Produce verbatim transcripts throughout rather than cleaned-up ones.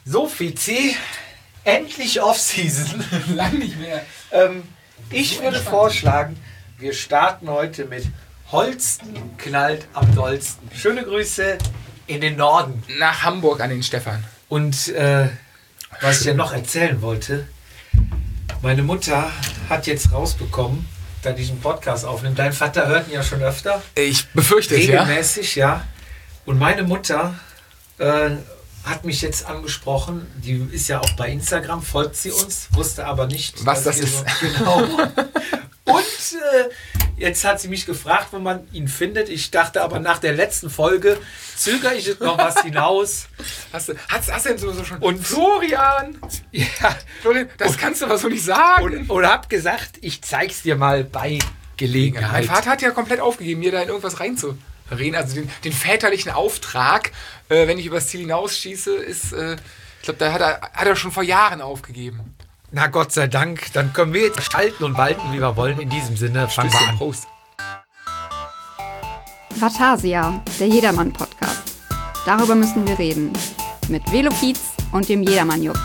So, Fizi, endlich Off-Season. Lang nicht mehr. ähm, ich würde vorschlagen, wir starten heute mit Holsten knallt am dollsten. Schöne Grüße in den Norden. Nach Hamburg an den Stefan. Und äh, was ich ja noch erzählen wollte, meine Mutter hat jetzt rausbekommen, da ich einen Podcast aufnehme. Dein Vater hört ihn ja schon öfter. Ich befürchte es, ja. Regelmäßig, ja. Und meine Mutter äh, hat mich jetzt angesprochen. Die ist ja auch bei Instagram, folgt sie uns, wusste aber nicht, was das wir ist. So, genau. Und äh, jetzt hat sie mich gefragt, wo man ihn findet. Ich dachte aber nach der letzten Folge zögere ich jetzt noch was hinaus. Hast du, hast, hast du denn so, so schon... Und Florian! Ja. Florian, das und, kannst du aber so nicht sagen. Und, und hab gesagt, ich zeig's dir mal bei Gelegenheit. Mein Vater hat ja komplett aufgegeben, mir da in irgendwas reinzureden. Also den, den väterlichen Auftrag, äh, wenn ich übers Ziel hinausschieße, ist... Äh, ich glaube, da hat er, hat er schon vor Jahren aufgegeben. Na Gott sei Dank, dann können wir jetzt schalten und walten, wie wir wollen. In diesem Sinne, fangen wir an. Prost. Vatasia, der Jedermann-Podcast. Darüber müssen wir reden. Mit Velofiz und dem Jedermann-Jupp.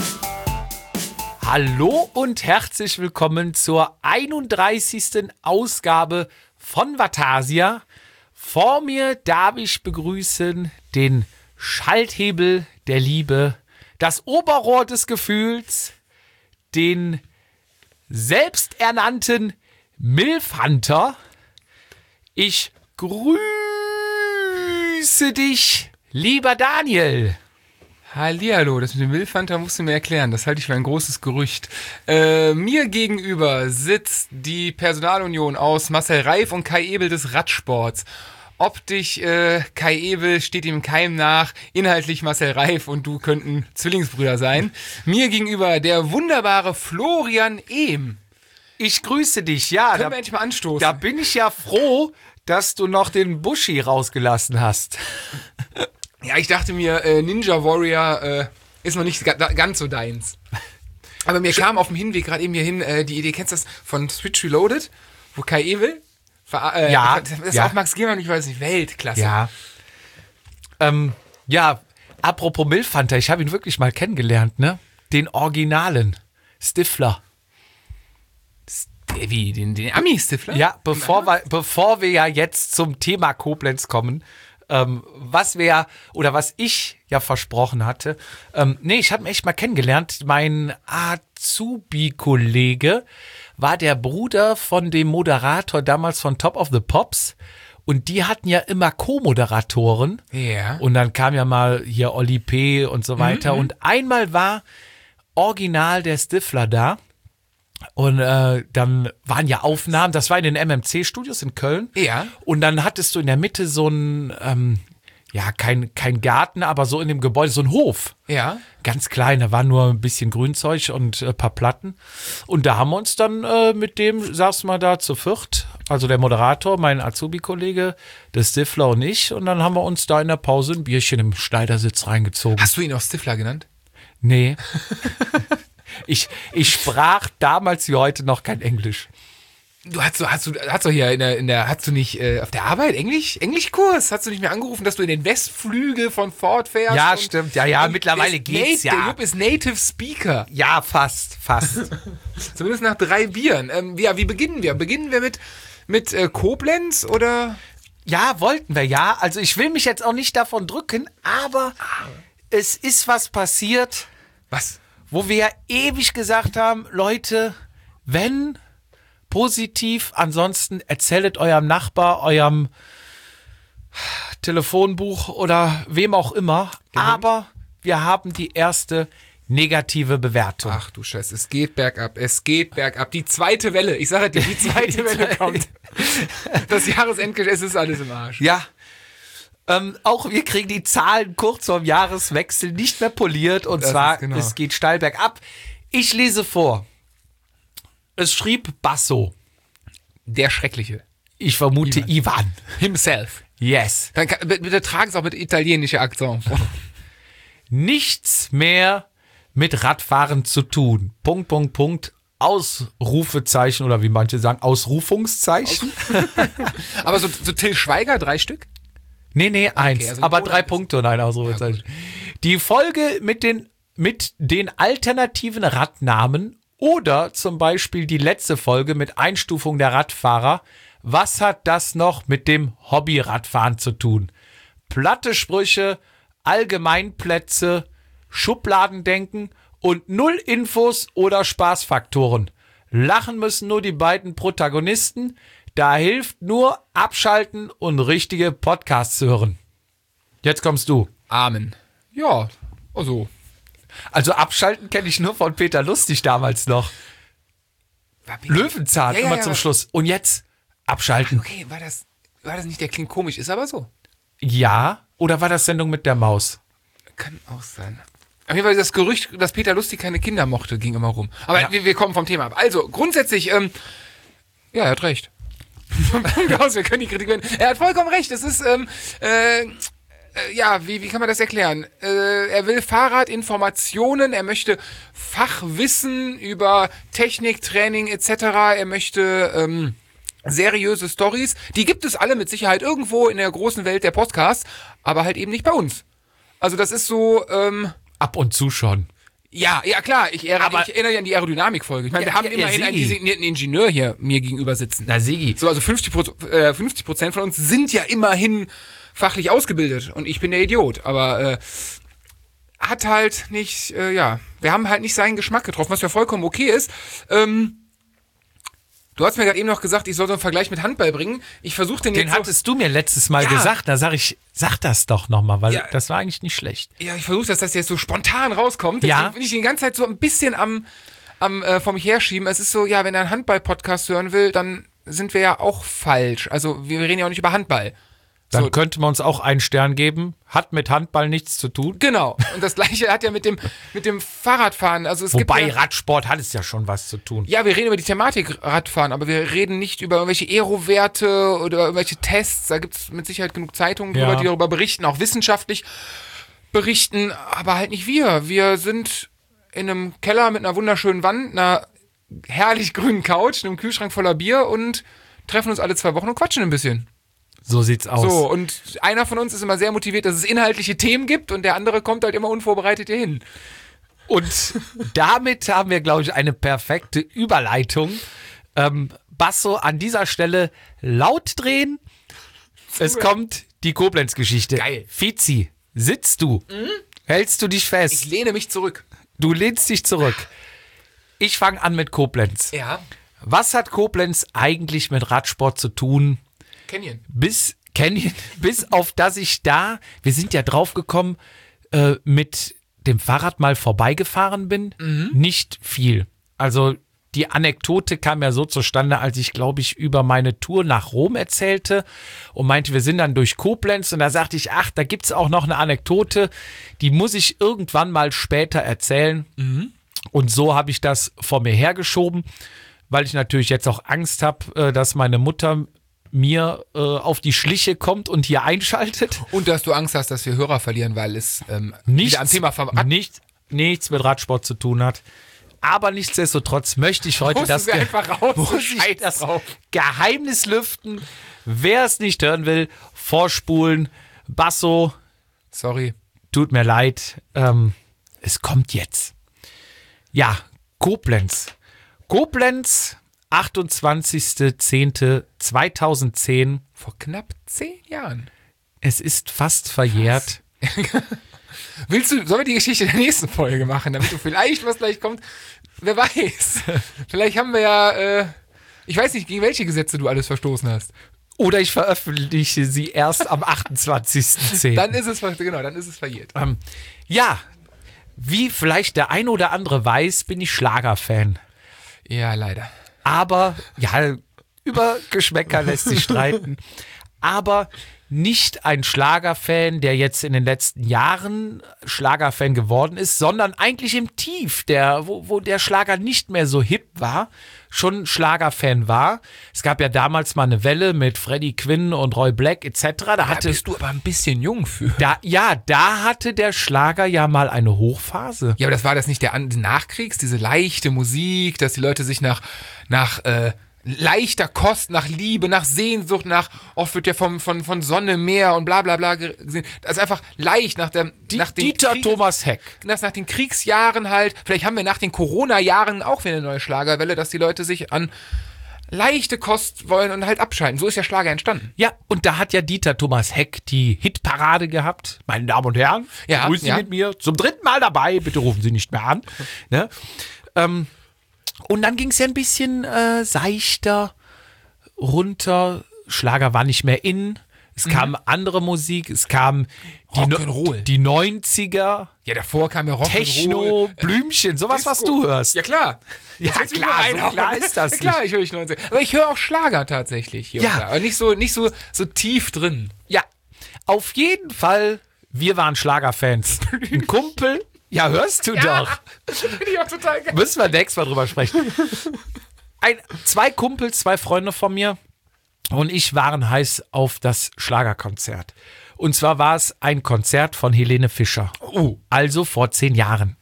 Hallo und herzlich willkommen zur einunddreißigsten Ausgabe von Vatasia. Vor mir darf ich begrüßen den Schalthebel der Liebe, das Oberrohr des Gefühls, den selbsternannten Milfhunter. Ich grüße dich, lieber Daniel. Hallihallo, das mit dem Milfhunter musst du mir erklären. Das halte ich für ein großes Gerücht. Äh, mir gegenüber sitzt die Personalunion aus Marcel Reif und Kai Ebel des Radsports. Optisch, äh, Kai Ebel steht ihm Keim nach, inhaltlich Marcel Reif und du könnten Zwillingsbrüder sein. Mir gegenüber der wunderbare Florian Ehm. Ich grüße dich, ja. Können da, wir endlich mal anstoßen? Da bin ich ja froh, dass du noch den Buschi rausgelassen hast. Ja, ich dachte mir, äh, Ninja Warrior äh, ist noch nicht ga- ganz so deins. Aber mir kam auf dem Hinweg gerade eben hier hin äh, die Idee, kennst du das von Switch Reloaded, wo Kai Ebel... Äh, ja, das ist ja. auch Max Giermann, ich weiß nicht, Weltklasse. Ja. Ähm, ja, apropos Milfhunter, ich habe ihn wirklich mal kennengelernt, ne? Den Originalen. Stifler. Wie, den, den Ami-Stifler? Ja, bevor wir, bevor wir ja jetzt zum Thema Koblenz kommen, ähm, was wir, oder was ich ja versprochen hatte, ähm, nee, ich habe ihn echt mal kennengelernt. Mein Azubi-Kollege war der Bruder von dem Moderator damals von Top of the Pops. Und die hatten ja immer Co-Moderatoren. Ja. Und dann kam ja mal hier Oli P. und so weiter. Mhm. Und einmal war original der Stifler da. Und äh, dann waren ja Aufnahmen, das war in den M M C-Studios in Köln. Ja. Und dann hattest du in der Mitte so ein, ähm, ja, kein, kein Garten, aber so in dem Gebäude, so ein Hof. Ja. Ganz klein, da war nur ein bisschen Grünzeug und ein äh, paar Platten. Und da haben wir uns dann äh, mit dem, saßen wir da zu viert, also der Moderator, mein Azubi-Kollege, der Stifler und ich. Und dann haben wir uns da in der Pause ein Bierchen im Schneidersitz reingezogen. Hast du ihn auch Stifler genannt? Nee. ich, ich sprach damals wie heute noch kein Englisch. Du hast du, hast du, hast du hier in der, in der, hast du nicht äh, auf der Arbeit Englisch, Englischkurs? Hast du nicht mehr angerufen, dass du in den Westflügel von Ford fährst? Ja, stimmt. Ja, ja, mittlerweile geht's, Nate, ja. Der Jupp ist Native Speaker. Ja, fast, fast. Zumindest nach drei Bieren. Ähm, ja, wie beginnen wir? Beginnen wir mit, mit äh, Koblenz oder? Ja, wollten wir, ja. Also ich will mich jetzt auch nicht davon drücken, aber es ist was passiert. Was? Wo wir ja ewig gesagt haben, Leute, wenn positiv, ansonsten erzählt eurem Nachbar, eurem Telefonbuch oder wem auch immer. Genau. Aber wir haben die erste negative Bewertung. Ach du Scheiße, es geht bergab, es geht bergab. Die zweite Welle, ich sage dir, die zweite Welle kommt. Das Jahresendgeschäft, es ist alles im Arsch. Ja. Ähm, auch wir kriegen die Zahlen kurz vorm Jahreswechsel nicht mehr poliert. Und das zwar, genau. Es geht steil bergab. Ich lese vor. Es schrieb Basso. Der Schreckliche. Ich vermute Ivan. Ivan. Himself. Yes. Dann kann, bitte tragen es auch mit italienischer Akzent vor. Nichts mehr mit Radfahren zu tun. Punkt, Punkt, Punkt. Ausrufezeichen oder wie manche sagen, Ausrufungszeichen. Aber so, so Till Schweiger, drei Stück? Nee, nee, eins. Okay, also aber drei Punkte und ein Ausrufezeichen. Ja, die Folge mit den mit den alternativen Radnamen oder zum Beispiel die letzte Folge mit Einstufung der Radfahrer. Was hat das noch mit dem Hobbyradfahren zu tun? Platte Sprüche, Allgemeinplätze, Schubladendenken und null Infos oder Spaßfaktoren. Lachen müssen nur die beiden Protagonisten. Da hilft nur abschalten und richtige Podcasts hören. Jetzt kommst du. Amen. Ja, also. Also abschalten kenne ich nur von Peter Lustig damals noch. Löwenzahn, Ja, ja, immer ja, zum aber- Schluss. Und jetzt abschalten. Okay, war das, war das nicht, der klingt komisch, ist aber so. Ja, oder war das Sendung mit der Maus? Kann auch sein. Auf jeden Fall das Gerücht, dass Peter Lustig keine Kinder mochte, ging immer rum. Aber Ja. wir, wir kommen vom Thema ab. Also, grundsätzlich, ähm, ja, er hat recht. Vom Punkt aus, wir können die Kritik hören. Er hat vollkommen recht. Es ist, ähm, äh, äh, ja, wie, wie kann man das erklären? Äh, er will Fahrradinformationen, er möchte Fachwissen über Technik, Training et cetera. Er möchte ähm, seriöse Stories. Die gibt es alle mit Sicherheit irgendwo in der großen Welt der Podcasts, aber halt eben nicht bei uns. Also das ist so, ähm, Ab und zu schon. ja, ja klar, ich erinnere, Aber- ich erinnere an die Aerodynamik-Folge. Ich meine, Ja, wir haben ja, ja, immerhin einen Sigi. designierten Ingenieur hier mir gegenüber sitzen. Na, Sigi. So, also fünfzig Prozent, äh, fünfzig Prozent von uns sind ja immerhin fachlich ausgebildet und ich bin der Idiot, aber äh, hat halt nicht, äh, ja, wir haben halt nicht seinen Geschmack getroffen, was ja vollkommen okay ist. Ähm, du hast mir gerade eben noch gesagt, ich soll so einen Vergleich mit Handball bringen. Ich versuche den, Den jetzt hattest du mir letztes Mal Ja. gesagt. Da sag ich, sag das doch nochmal, weil Ja. das war eigentlich nicht schlecht. so, ja, ich versuche, dass das jetzt so spontan rauskommt. Ja. Deswegen bin ich die ganze Zeit so ein bisschen am, am äh, vor mich herschieben. Es ist so, ja, wenn er einen Handball-Podcast hören will, dann sind wir ja auch falsch. Also wir reden ja auch nicht über Handball. Dann So. könnte man uns auch einen Stern geben. Hat mit Handball nichts zu tun. Genau. Und das gleiche hat ja mit dem, mit dem Fahrradfahren. Also es Wobei gibt ja, Radsport hat es ja schon was zu tun. ja, wir reden über die Thematik Radfahren, aber wir reden nicht über irgendwelche Aero-Werte oder irgendwelche Tests. Da gibt es mit Sicherheit genug Zeitungen drüber, Ja. die darüber berichten, auch wissenschaftlich berichten, aber halt nicht wir. Wir sind in einem Keller mit einer wunderschönen Wand, einer herrlich grünen Couch, einem Kühlschrank voller Bier und treffen uns alle zwei Wochen und quatschen ein bisschen. So sieht's aus. So, und einer von uns ist immer sehr motiviert, dass es inhaltliche Themen gibt und der andere kommt halt immer unvorbereitet hier hin. Und damit haben wir, glaube ich, eine perfekte Überleitung. Ähm, Basso, an dieser Stelle laut drehen. Es kommt die Koblenz-Geschichte. Geil. Fizi, sitzt du? Hältst du dich Ich fest? lehne mich zurück. Du lehnst dich zurück. Ich fange an mit Koblenz. Ja. Was hat Koblenz eigentlich mit Radsport zu tun? Canyon. Bis, Canyon, bis auf dass ich da, wir sind ja draufgekommen, äh, mit dem Fahrrad mal vorbeigefahren bin, nicht viel. Also die Anekdote kam ja so zustande, als ich, glaube ich, über meine Tour nach Rom erzählte und meinte, wir sind dann durch Koblenz und da sagte ich, ach, da gibt's auch noch eine Anekdote, die muss ich irgendwann mal später erzählen. Und so habe ich das vor mir hergeschoben, weil ich natürlich jetzt auch Angst habe, dass meine Mutter mir äh, auf die Schliche kommt und hier einschaltet. Und dass du Angst hast, dass wir Hörer verlieren, weil es ähm, Nichts, wieder am Thema Fahrrad nicht, nichts mit Radsport zu tun hat. Aber nichtsdestotrotz möchte ich heute das, Mussten wir Ge einfach raus, muss so ich scheiß das drauf. Geheimnis lüften. Wer es nicht hören will, vorspulen. Basso, Sorry. tut mir leid. Ähm, es kommt jetzt. Ja, Koblenz. Koblenz, achtundzwanzigster zehnter zweitausendzehn. Vor knapp zehn Jahren. Es ist fast verjährt. Willst du, sollen wir die Geschichte der nächsten Folge machen, damit du vielleicht, was gleich kommt, wer weiß. Vielleicht haben wir ja, äh, ich weiß nicht, gegen welche Gesetze du alles verstoßen hast. Oder ich veröffentliche sie erst am achtundzwanzigster zehnten Dann ist es, ver- genau, dann ist es verjährt. Ähm, ja, wie vielleicht der ein oder andere weiß, bin ich Schlagerfan. Ja, leider. Aber, ja, über Geschmäcker lässt sich streiten. Aber nicht ein Schlagerfan, der jetzt in den letzten Jahren Schlagerfan geworden ist, sondern eigentlich im Tief, der, wo, wo der Schlager nicht mehr so hip war, schon Schlagerfan war. Es gab ja damals mal eine Welle mit Freddie Quinn und Roy Black et cetera. Da Da hatte bist du aber ein bisschen jung für. Da, ja, da hatte der Schlager ja mal eine Hochphase. Ja, aber das war das nicht der An- Nachkriegs, diese leichte Musik, dass die Leute sich nach, nach äh, leichter Kost, nach Liebe, nach Sehnsucht, nach, oft wird ja vom, von, von Sonne, Meer und bla bla bla gesehen. Das ist einfach leicht nach der, Die, nach den Dieter Krieg- Thomas Heck. Das nach den Kriegsjahren halt, vielleicht haben wir nach den Corona-Jahren auch wieder eine neue Schlagerwelle, dass die Leute sich an leichte Kost wollen und halt abschalten. So ist der Schlager entstanden. Ja, und da hat ja Dieter Thomas Heck die Hitparade gehabt. Meine Damen und Herren, Ja, grüßen Sie ja. mit mir zum dritten Mal dabei. Bitte rufen Sie nicht mehr an. Ne? Ähm, und dann ging es ja ein bisschen äh, seichter runter. Schlager war nicht mehr in. Es kam andere Musik. Es kam die, Rock'n'Roll. die neunziger. Ja, davor kam ja Rock Techno, Blümchen, sowas, was du hörst. Ja, klar. Ja, Jetzt fällt's mir klar, ein. so klar ist das Ja, klar, ich höre ich neunzig. Aber ich höre auch Schlager tatsächlich hier Ja. und da. Aber nicht so, nicht so, so tief drin. Ja, auf jeden Fall, wir waren Schlagerfans. Ein Kumpel, ja, hörst du doch. Finde ich auch total geil. Müssen wir nächstes Mal drüber sprechen. Ein, zwei Kumpels, zwei Freunde von mir und ich waren heiß auf das Schlagerkonzert. Und zwar war es ein Konzert von Helene Fischer. Oh. Also vor zehn Jahren.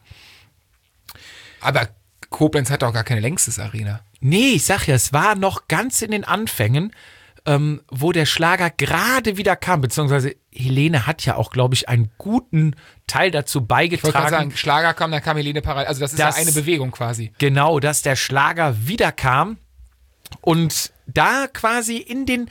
Aber Koblenz hat auch gar keine Längstes-Arena. Nee, ich sag ja, es war noch ganz in den Anfängen, ähm, wo der Schlager gerade wieder kam, beziehungsweise Helene hat ja auch, glaube ich, einen guten Teil dazu Ich wollte gerade beigetragen. sagen, Schlager kam, dann kam Helene parallel. Also das ist Das- ja eine Bewegung quasi. Genau, dass der Schlager wiederkam und da quasi in den,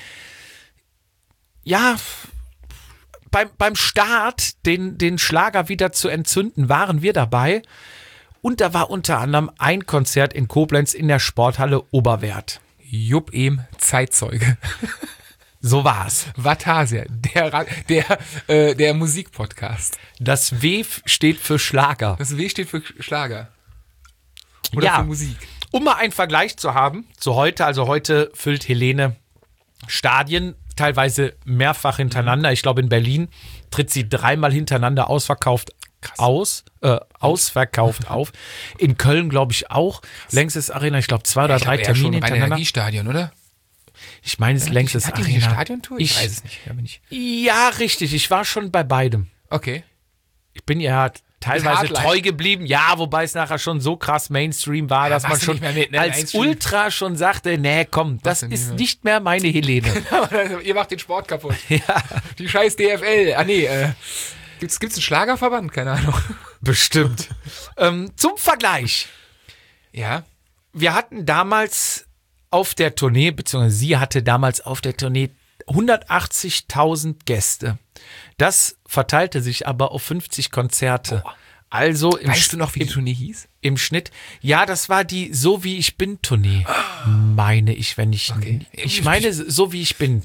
ja, beim, beim Start den, den Schlager wieder zu entzünden, waren wir dabei. Und da war unter anderem ein Konzert in Koblenz in der Sporthalle Oberwerth. Jupp Ehm, Zeitzeuge. So war's. Vatasia, der, Ra- der, äh, der Musikpodcast. Das W steht für Schlager. Das W steht für Schlager. Oder Ja. für Musik. Um mal einen Vergleich zu haben, zu heute, also heute füllt Helene Stadien, teilweise mehrfach hintereinander. Ich glaube, in Berlin tritt sie dreimal hintereinander ausverkauft aus, äh, ausverkauft auf. In Köln, glaube ich, auch. Längstes Arena, ich glaube, zwei oder Ich drei glaube, eher schon Termine ein hintereinander. Energiestadion, oder? Ich meine, es ist längstes Hat die nicht eine Arena. Stadiontour? Ich, weiß es nicht. Da bin ich. Ja, richtig. Ich war schon bei beidem. Okay. Ich bin ja teilweise Hardline. treu geblieben. Ja, wobei es nachher schon so krass Mainstream war, dass man warst du schon nicht mehr mit, ne? als Mainstream. Ultra schon sagte, nee, komm, das du nicht ist mehr. nicht mehr meine Helene. Ihr macht den Sport kaputt. Ja. Die scheiß D F L. Ah, nee, äh. Gibt's, gibt's einen Schlagerverband? Keine Ahnung. Bestimmt. ähm, zum Vergleich. Ja. Wir hatten damals auf der Tournee, beziehungsweise sie hatte damals auf der Tournee hundertachtzigtausend Gäste. Das verteilte sich aber auf fünfzig Konzerte. Also im, Weißt du noch, wie die im, Tournee hieß? im Schnitt. Ja, das war die So wie ich bin Tournee. Meine ich, wenn ich. Okay. Ich meine, so wie ich bin.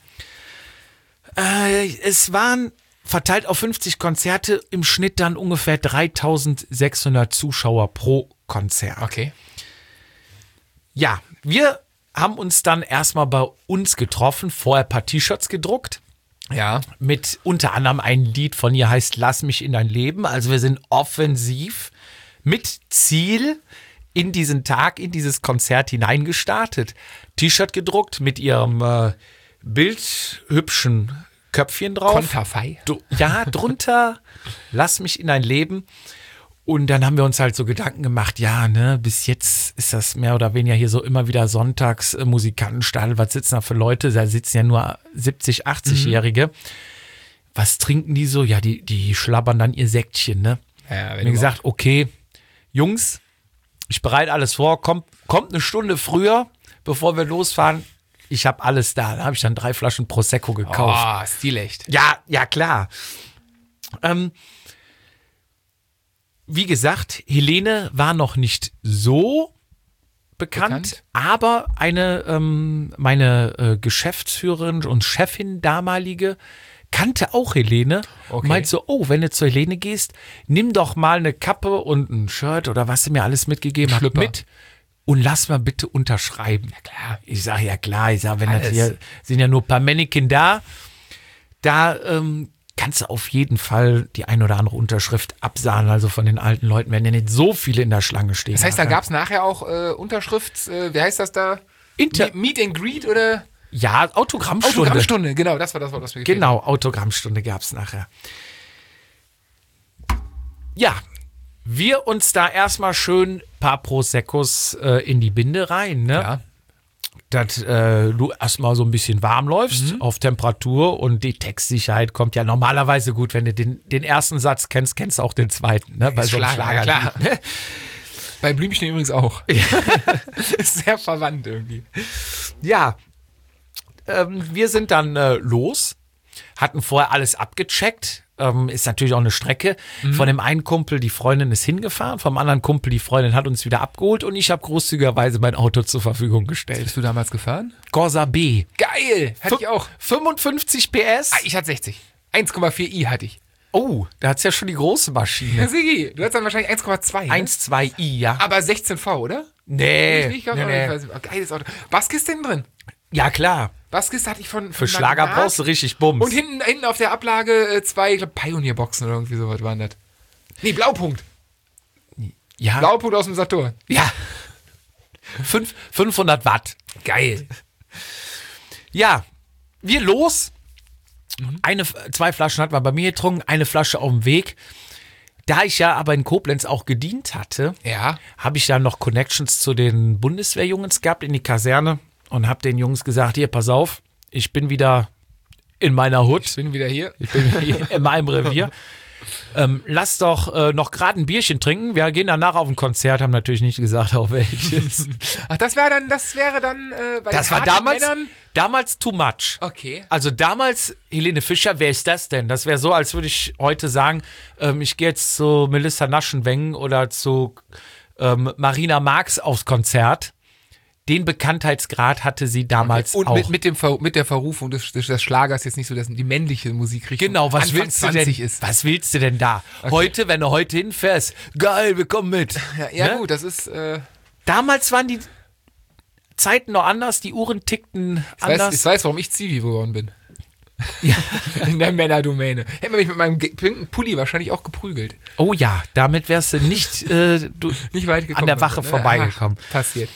Äh, es waren verteilt auf fünfzig Konzerte im Schnitt dann ungefähr dreitausendsechshundert Zuschauer pro Konzert. Okay. Ja, wir haben uns dann erstmal bei uns getroffen, vorher ein paar T-Shirts gedruckt. Ja. Mit unter anderem ein Lied von ihr heißt Lass mich in dein Leben. Also wir sind offensiv mit Ziel in diesen Tag, in dieses Konzert hineingestartet. T-Shirt gedruckt mit ihrem äh, bildhübschen Köpfchen drauf. Konterfei. Du, ja, drunter Lass mich in dein Leben. Und dann haben wir uns halt so Gedanken gemacht, ja, ne, bis jetzt ist das mehr oder weniger hier so immer wieder sonntags äh, Musikantenstadel, was sitzen da für Leute? Da sitzen ja nur siebzig-, achtzigjährige. Was trinken die so? Ja, die, die schlabbern dann ihr Säckchen, ne? Ja, Mir gesagt, okay, Jungs, ich bereite alles vor, kommt, kommt eine Stunde früher, bevor wir losfahren. Ich habe alles da. Da habe ich dann drei Flaschen Prosecco gekauft. Oh, stilecht. Ja, ja, klar. Ähm, wie gesagt, Helene war noch nicht so bekannt, Bekannt? aber eine, ähm, meine äh, Geschäftsführerin und Chefin damalige kannte auch Helene und Okay. meinte so, oh, wenn du zur Helene gehst, nimm doch mal eine Kappe und ein Shirt oder was sie mir alles mitgegeben hat Schlüpper. mit und lass mal bitte unterschreiben. Ja, klar. Ich sage, ja klar, ich sage, wenn das Alles. hier sind ja nur ein paar Mannequin da, da ähm, kannst du auf jeden Fall die ein oder andere Unterschrift absahnen. Also von den alten Leuten werden ja nicht so viele in der Schlange stehen. Das heißt, da gab es nachher auch äh, Unterschrift, äh, wie heißt das da? Inter Me- Meet and Greet oder? ja, Autogrammstunde. Autogrammstunde, genau, das war das Wort, was mir gefehlt Genau, Autogrammstunde gab es nachher. Ja, wir uns da erstmal schön ein paar Proseccos äh, in die Binde rein, ne? hat. Ja. dass äh, du erstmal so ein bisschen warm läufst Mhm. auf Temperatur und die Textsicherheit kommt ja normalerweise gut. Wenn du den, den ersten Satz kennst, kennst du auch den zweiten. Ne? Bei so einem Schlager, ja, Schlagerlied, klar. ne? Bei Blümchen übrigens auch. Ist sehr verwandt irgendwie. Ja, ähm, wir sind dann äh, los, hatten vorher alles abgecheckt. Ähm, ist natürlich auch eine Strecke. Mhm. Von dem einen Kumpel, die Freundin ist hingefahren, vom anderen Kumpel, die Freundin hat uns wieder abgeholt und ich habe großzügigerweise mein Auto zur Verfügung gestellt. Bist du damals gefahren? Corsa B. Geil! Hatte ich auch. fünfundfünfzig P S. Ah, ich hatte sechzig. eins Komma vier i hatte ich. Oh, da hat's ja schon die große Maschine. Ja, Sigi, du hast dann wahrscheinlich eins Komma zwei. Ne? eins Komma zwei i, ja. Aber sechzehn V, oder? Nee. Ich glaub, nee, ich nee. weiß nicht. Oh, geiles Auto. Basskiste hinten drin. Ja, klar. Basskiste hatte ich von. Für von Schlager Magnac. brauchst du richtig Bums. Und hinten, hinten auf der Ablage äh, zwei, ich glaube, Pioneer-Boxen oder irgendwie sowas waren das. Nee, Blaupunkt. ja. Blaupunkt aus dem Saturn. Ja. Fünf, fünfhundert Watt. Geil. Ja, wir los. Mhm. Eine, zwei Flaschen hat man bei mir getrunken, eine Flasche auf dem Weg. Da ich ja aber in Koblenz auch gedient hatte, Ja. habe ich dann noch Connections zu den Bundeswehrjungs gehabt in die Kaserne und habe den Jungs gesagt, hier, pass auf, ich bin wieder in meiner Hut, Ich bin wieder hier. ich bin hier in meinem Revier. Ähm, lass doch äh, noch gerade ein Bierchen trinken. Wir gehen danach auf ein Konzert, haben natürlich nicht gesagt, auf welches. Ach, das wäre dann, das wäre dann äh, bei Das den war harten damals, Männern. damals too much. Okay. Also damals, Helene Fischer, wer ist das denn? Das wäre so, als würde ich heute sagen, ähm, ich gehe jetzt zu Melissa Naschenweng oder zu ähm, Marina Marx aufs Konzert. Den Bekanntheitsgrad hatte sie damals Und auch. mit, mit, dem Ver, mit der Verrufung des, des, des Schlagers jetzt nicht so, dass die männliche Musikrichtung Genau, was Anfang willst du denn? zwanzig ist. Was willst du denn da? Heute, wenn du heute hinfährst, geil, wir kommen mit. Ja, ja Ne? gut, das ist. Äh, Damals waren die Zeiten noch anders, die Uhren tickten ich, weiß, anders. ich weiß, warum ich Zivi geworden bin. Ja. In der Männerdomäne. Hätten wir mich mit meinem ge- pinken Pulli wahrscheinlich auch geprügelt. Oh ja, damit wärst du nicht äh, du, Nicht weit gekommen. an der Wache ne? vorbeigekommen. Ach, passiert.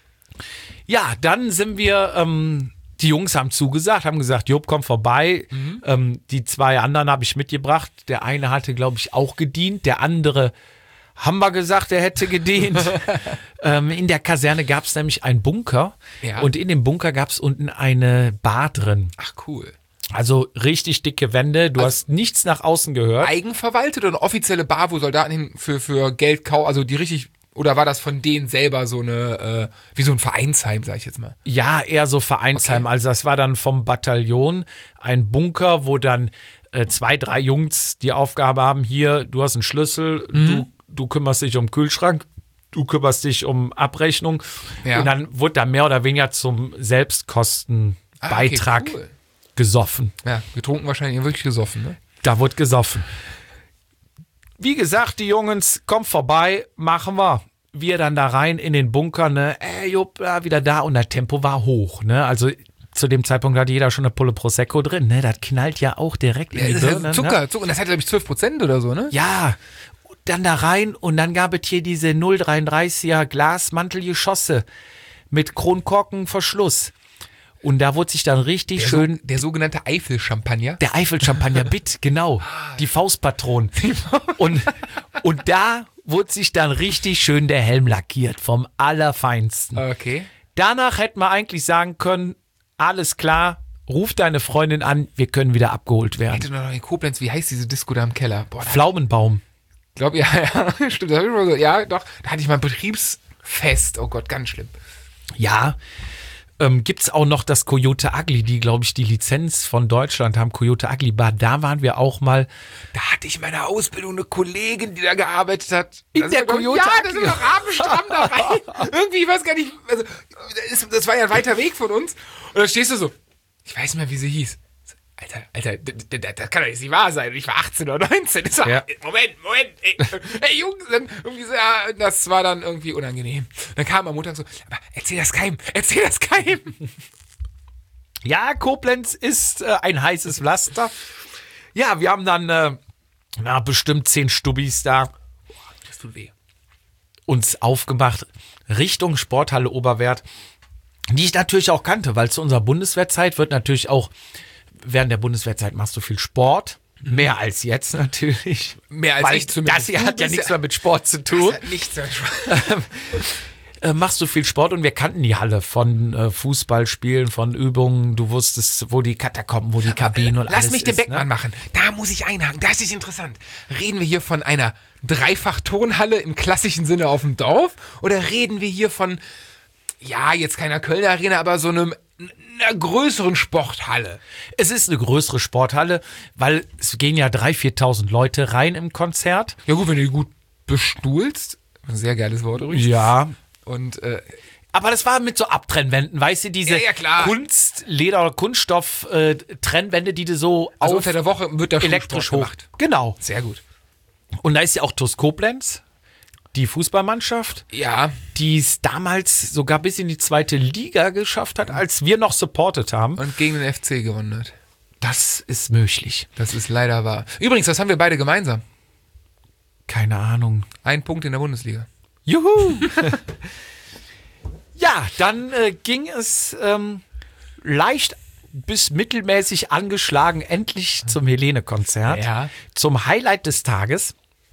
Ja, dann sind wir, ähm, die Jungs haben zugesagt, haben gesagt, Job, komm vorbei. Mhm. Ähm, die zwei anderen habe ich mitgebracht. Der eine hatte, glaube ich, auch gedient. Der andere haben wir gesagt, er hätte gedient. ähm, in der Kaserne gab es nämlich einen Bunker. Ja. Und in dem Bunker gab es unten eine Bar drin. Ach, cool. Also richtig dicke Wände. Du Also- hast nichts nach außen gehört. Eigenverwaltet oder eine offizielle Bar, wo Soldaten hin für, für Geld kaufen, also die richtig. Oder war das von denen selber so eine, äh, wie so ein Vereinsheim, sag ich jetzt mal? Ja, eher so Vereinsheim. Okay. Also das war dann vom Bataillon ein Bunker, wo dann äh, zwei, drei Jungs die Aufgabe haben, hier, du hast einen Schlüssel, Mhm. du, du kümmerst dich um Kühlschrank, du kümmerst dich um Abrechnung. Ja. Und dann wurde da mehr oder weniger zum Selbstkostenbeitrag Ah, okay, cool. gesoffen. Ja, getrunken wahrscheinlich, wirklich gesoffen, ne? Da wurde gesoffen. Wie gesagt, die Jungs, kommt vorbei, machen wir. Wir dann da rein in den Bunker, ne, ey, Jupp, ja, wieder da und das Tempo war hoch, ne, also zu dem Zeitpunkt hatte jeder schon eine Pulle Prosecco drin, ne, das knallt ja auch direkt in die Das ist Birne, Zucker, ne? Zucker, und das hat, glaube ich, zwölf Prozent oder so, ne? Ja, dann da rein und dann gab es hier diese null Komma dreiunddreißiger Glasmantelgeschosse mit Kronkorkenverschluss und da wurde sich dann richtig Der, schön so, der sogenannte Eifel-Champagner. Der Eifel-Champagner Bitt, genau. Die Faustpatronen. Und, und da wurde sich dann richtig schön der Helm lackiert, vom Allerfeinsten. Okay. Danach hätten wir eigentlich sagen können, alles klar, ruf deine Freundin an, wir können wieder abgeholt werden. Hätte noch in Koblenz, wie heißt diese Disco da im Keller? Boah, da Pflaumenbaum. glaub, ja, ja, stimmt. Das hab ich mal so, ja, doch, da hatte ich mal ein Betriebsfest. Oh Gott, ganz schlimm. Ja, ähm, gibt es auch noch das Coyote Ugly, die, glaube ich, die Lizenz von Deutschland haben, Coyote Ugly Bar. Da waren wir auch mal. Da hatte ich in meiner Ausbildung eine Kollegin, die da gearbeitet hat. In Da der sind wir, Coyote Ja, da Ugly. sind wir rabenstramm da rein. Irgendwie, ich weiß gar nicht, also, das, das war ja ein weiter Weg von uns. Und da stehst du so, ich weiß nicht mehr, wie sie hieß. Alter, Alter, d- d- d- das kann doch jetzt nicht wahr sein. Ich war achtzehn oder neunzehn. Ich so, Ja. Moment, Moment. Ey, ey Jungs, dann irgendwie so, ja, das war dann irgendwie unangenehm. Dann kam am Montag so, aber erzähl das keinem, erzähl das keinem. Ja, Koblenz ist äh, ein heißes Pflaster. Ja, wir haben dann äh, na, bestimmt zehn Stubbis da Das tut weh. uns aufgemacht Richtung Sporthalle Oberwerth, die ich natürlich auch kannte, weil zu unserer Bundeswehrzeit wird natürlich auch, während der Bundeswehrzeit machst du viel Sport. Mehr als jetzt natürlich. Mehr als weil ich zumindest. Das hier Du hat ja bist nichts ja- mehr mit Sport zu tun. Das hat nichts mehr. äh, machst du viel Sport und wir kannten die Halle von äh, Fußballspielen, von Übungen. Du wusstest, wo die Katakomben, wo die Kabinen und Lass alles mich den ist, Beckmann ne? machen. Da muss ich einhaken. Das ist interessant. Reden wir hier von einer Dreifach-Turnhalle im klassischen Sinne auf dem Dorf? Oder reden wir hier von, ja, jetzt keiner Kölner Arena, aber so einem einer größeren Sporthalle? Es ist eine größere Sporthalle, weil es gehen ja dreitausend, viertausend Leute rein im Konzert. Ja gut, wenn du die gut bestuhlst. Ein sehr geiles Wort übrigens. Ja. Und äh, Aber das war mit so Abtrennwänden, weißt du, diese Ja, ja, klar. Kunst, Leder- oder Kunststoff-Trennwände, die du so also auf unter der Woche wird da elektrisch Schulsport hoch. gemacht. Genau. Sehr gut. Und da ist ja auch TuS Koblenz, die Fußballmannschaft, Ja, die es damals sogar bis in die zweite Liga geschafft hat, als wir noch supportet haben. und gegen den F C gewonnen hat. Das ist möglich. Das ist leider wahr. Übrigens, das haben wir beide gemeinsam. Keine Ahnung. Ein Punkt in der Bundesliga. Juhu! Ja, dann äh, ging es ähm, leicht bis mittelmäßig angeschlagen endlich zum Helene-Konzert. Ja. Zum Highlight des Tages.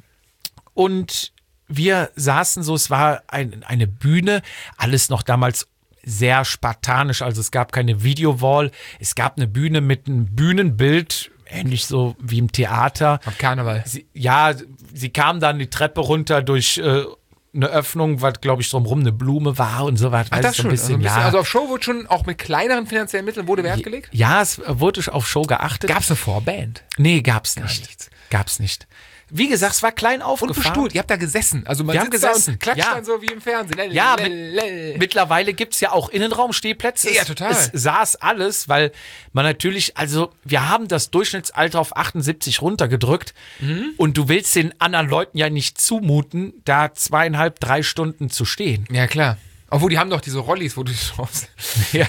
Und wir saßen so, es war ein, eine Bühne, alles noch damals sehr spartanisch, also es gab keine Videowall, es gab eine Bühne mit einem Bühnenbild, ähnlich so wie im Theater. Am Karneval. Sie, ja, sie kam dann die Treppe runter durch äh, eine Öffnung, was glaube ich drumherum eine Blume war und so was. Ach, weiß das ich, so schon. ein bisschen, also, ein bisschen ja. also auf Show wurde schon auch mit kleineren finanziellen Mitteln wurde Wert gelegt? Ja, es wurde auf Show geachtet. Gab es eine Vorband? Nee, gab's nicht. nichts. Gab's nicht. Wie gesagt, es war klein Und aufgefahren. bestuhlt. Ihr habt da gesessen. Also man Wir haben sitzt da gesessen. und klatscht Ja. dann so wie im Fernsehen. Ja, mit, Mittlerweile gibt's ja auch Innenraumstehplätze. Ja, Es- total. Es saß alles, weil man natürlich, also wir haben das Durchschnittsalter auf achtundsiebzig runtergedrückt Mhm. und du willst den anderen Leuten ja nicht zumuten, da zweieinhalb, drei Stunden zu stehen. Ja, klar. Obwohl, die haben doch diese Rollis, wo du drauf sitzt. Ja.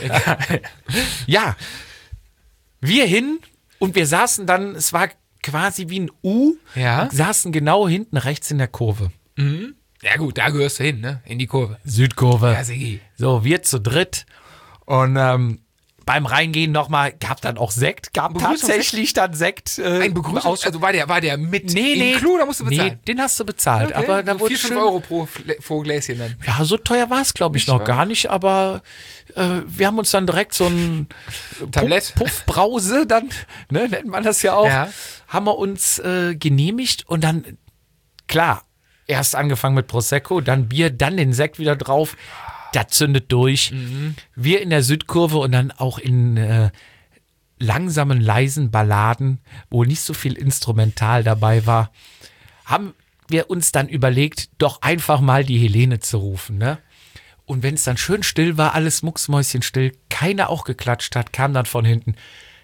Ja. Wir hin und wir saßen dann, es war quasi wie ein U, Ja. saßen genau hinten rechts in der Kurve. Ja gut, da gehörst du hin, ne? In die Kurve. Südkurve. Ja, Sigi. So, wir zu dritt. Und ähm, beim Reingehen nochmal, gab dann auch Sekt, gab Begrüßungssekt? tatsächlich dann Sekt. Äh, Ein Begrüßung, Aus- also war der, war der mit nee, nee. im Clou, da musst du bezahlen? Nee, den hast du bezahlt. Okay, Aber da so wurde vier, fünf schön, Euro pro, Fl- pro Gläschen dann. Ja, so teuer war es, glaube ich, Nicht noch wahr? gar nicht. Aber äh, wir haben uns dann direkt so ein Tablett? Puff, Puffbrause, dann ne, nennt man das ja auch, Ja. haben wir uns äh, genehmigt und dann, klar, erst angefangen mit Prosecco, dann Bier, dann den Sekt wieder drauf. Das zündet durch. Wir in der Südkurve und dann auch in äh, langsamen, leisen Balladen, wo nicht so viel Instrumental dabei war, haben wir uns dann überlegt, doch einfach mal die Helene zu rufen, ne? Und wenn es dann schön still war, alles mucksmäuschenstill, keiner auch geklatscht hat, kam dann von hinten,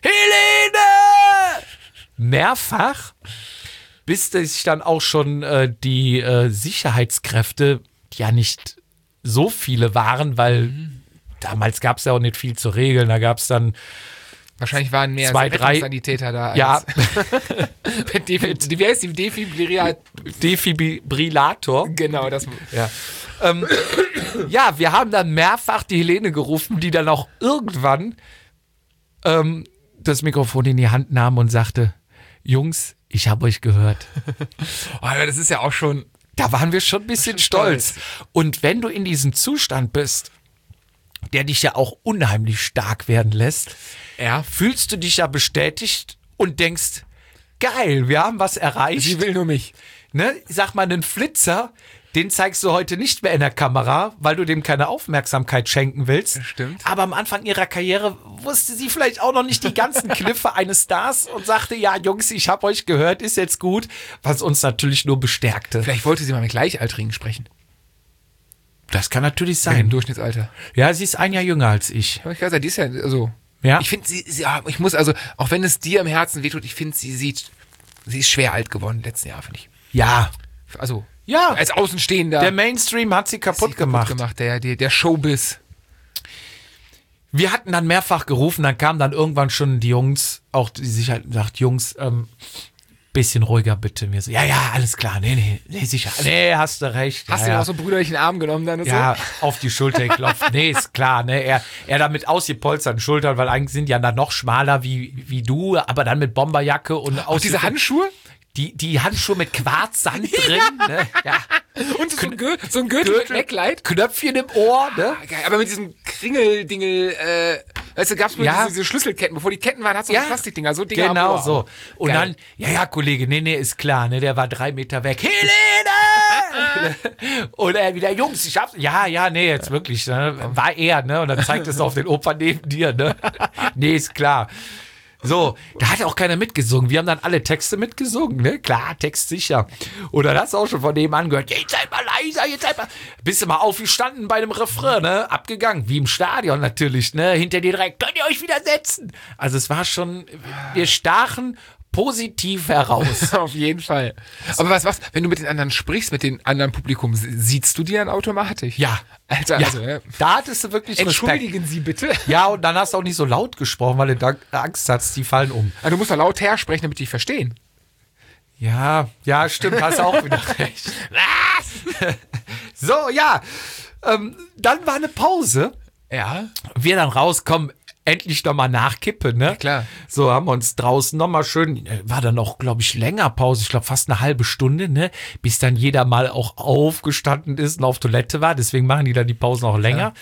Helene! Mehrfach, bis sich dann auch schon äh, die äh, Sicherheitskräfte, die ja nicht so viele waren, weil damals gab es ja auch nicht viel zu regeln, da gab es dann Wahrscheinlich waren mehr Zwei, drei- Sanitäter da. Ja. Als mit Defi- Wie heißt die? Defibrillator? Defibrillator. Genau, das. Ja. Ähm, ja, wir haben dann mehrfach die Helene gerufen, die dann auch irgendwann ähm, das Mikrofon in die Hand nahm und sagte, Jungs, ich habe euch gehört. Oh, aber das ist ja auch schon. Da waren wir schon ein bisschen stolz. Und wenn du in diesem Zustand bist, der dich ja auch unheimlich stark werden lässt, Ja. fühlst du dich ja bestätigt und denkst, geil, wir haben was erreicht. Sie will nur mich. Ne? Ich sag mal, einen Flitzer, den zeigst du heute nicht mehr in der Kamera, weil du dem keine Aufmerksamkeit schenken willst. Das stimmt. Aber am Anfang ihrer Karriere wusste sie vielleicht auch noch nicht die ganzen Kniffe eines Stars und sagte, ja, Jungs, ich habe euch gehört, ist jetzt gut, was uns natürlich nur bestärkte. Vielleicht wollte sie mal mit Gleichaltrigen sprechen. Das kann natürlich Im sein. Durchschnittsalter. Ja, sie ist ein Jahr jünger als ich. Aber ich kann sagen, die ist ja, also. Ja. Ich finde sie, sie, ja, ich muss also, auch wenn es dir im Herzen wehtut, ich finde, sie sieht, sie ist schwer alt geworden im letzten Jahr, finde ich. Ja. Also, Ja. als Außenstehender. Der Mainstream hat sie kaputt sie gemacht. gemacht der, der, der Showbiz. Wir hatten dann mehrfach gerufen, dann kamen dann irgendwann schon die Jungs, auch die Sicherheit, sagt, Jungs, ähm, bisschen ruhiger bitte. Mir so, ja, ja, alles klar, nee, nee, nee, sicher, nee, hast du recht. Hast ja, du ja. noch so einen brüderlichen Arm genommen dann und Ja, so? auf die Schulter geklopft. Nee, ist klar, ne? Er, er da mit ausgepolsterten Schultern, weil eigentlich sind ja dann noch schmaler wie, wie du, aber dann mit Bomberjacke und Auch diese ausgepol- Handschuhe? die, die Handschuhe mit Quarzsand drin. Ne? Ja. Und so ein, Gür so ein Gürtel mit Blacklight. Knöpfchen im Ohr. Ne? Ah, geil. Aber mit diesem Kringeldingel, äh, weißt du, gab's mir Ja. diese, diese Schlüsselketten. Bevor die Ketten waren, hast du Ja. so Plastikdinger. So Dinger Genau am so. Ohr. Und Geil. dann, ja, ja, Kollege, nee, nee, ist klar, ne, der war drei Meter weg. Helene! Und er wieder, Jungs, ich hab's. Ja, ja, nee, jetzt wirklich, ne, war er, ne, und dann zeigt es auf den Opa neben dir, ne. Nee, ist klar. So, da hat auch keiner mitgesungen. Wir haben dann alle Texte mitgesungen, ne? Klar, Text sicher. Und dann hast du auch schon von dem angehört, jetzt seid mal leiser, jetzt seid mal. Bist du mal aufgestanden bei dem Refrain, ne? Abgegangen, wie im Stadion natürlich, ne? Hinter dir direkt, könnt ihr euch wieder setzen? Also es war schon, wir stachen positiv heraus. Auf jeden Fall. Aber was, was, wenn du mit den anderen sprichst, mit dem anderen Publikum, siehst du die dann automatisch? Ja. Alter, Ja, also, ja. da hattest du wirklich Respekt. Entschuldigen Sie bitte. Ja, und dann hast du auch nicht so laut gesprochen, weil du da Angst hattest, die fallen um. Also, du musst doch laut her sprechen, damit die verstehen. Ja, ja, stimmt, hast auch wieder recht. Was? So, ja. Ähm, dann war eine Pause. Ja. Wir dann rauskommen, endlich nochmal nachkippen, ne? klar. So haben wir uns draußen nochmal schön, war dann noch, glaube ich, länger Pause, ich glaube fast eine halbe Stunde, ne? Bis dann jeder mal auch aufgestanden ist und auf Toilette war, deswegen machen die dann die Pausen auch länger.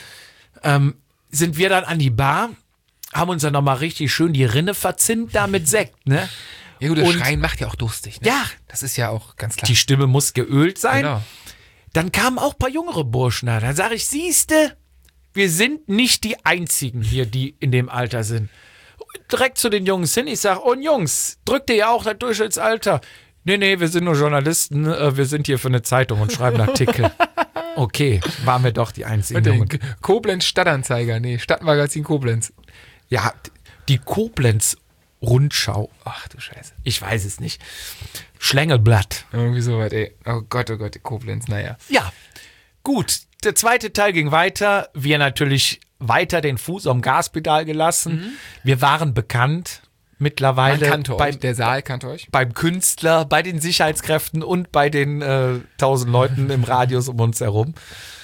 Ähm, sind wir dann an die Bar, haben uns dann nochmal richtig schön die Rinne verzinnt da mit Sekt, ne? Ja gut, das Und- Schreien macht ja auch durstig. Ne? Ja. Das ist ja auch ganz klar. Die Stimme muss geölt sein. Genau. Dann kamen auch ein paar jüngere Burschen da. Dann sage ich, siehste, wir sind nicht die Einzigen hier, die in dem Alter sind. Direkt zu den Jungs hin. Ich sage, und Jungs, drückt ihr ja auch das Durchschnittsalter? Nee, nee, wir sind nur Journalisten. äh, Wir sind hier für eine Zeitung und schreiben Artikel. Okay, waren wir doch die einzigen Und den Jungen. K- Koblenz Stadtanzeiger, nee, Stadtmagazin Koblenz. Ja, die Koblenz Rundschau. Ach du Scheiße. Ich weiß es nicht. Schlängelblatt. Irgendwie so weit, ey. Oh Gott, oh Gott, Koblenz, naja. Ja, gut. Der zweite Teil ging weiter. Wir natürlich weiter den Fuß am Gaspedal gelassen. Wir waren bekannt Man mittlerweile kannte beim, euch, der Saal kannte euch. beim Künstler, bei den Sicherheitskräften und bei den äh, tausend Leuten im Radius um uns herum.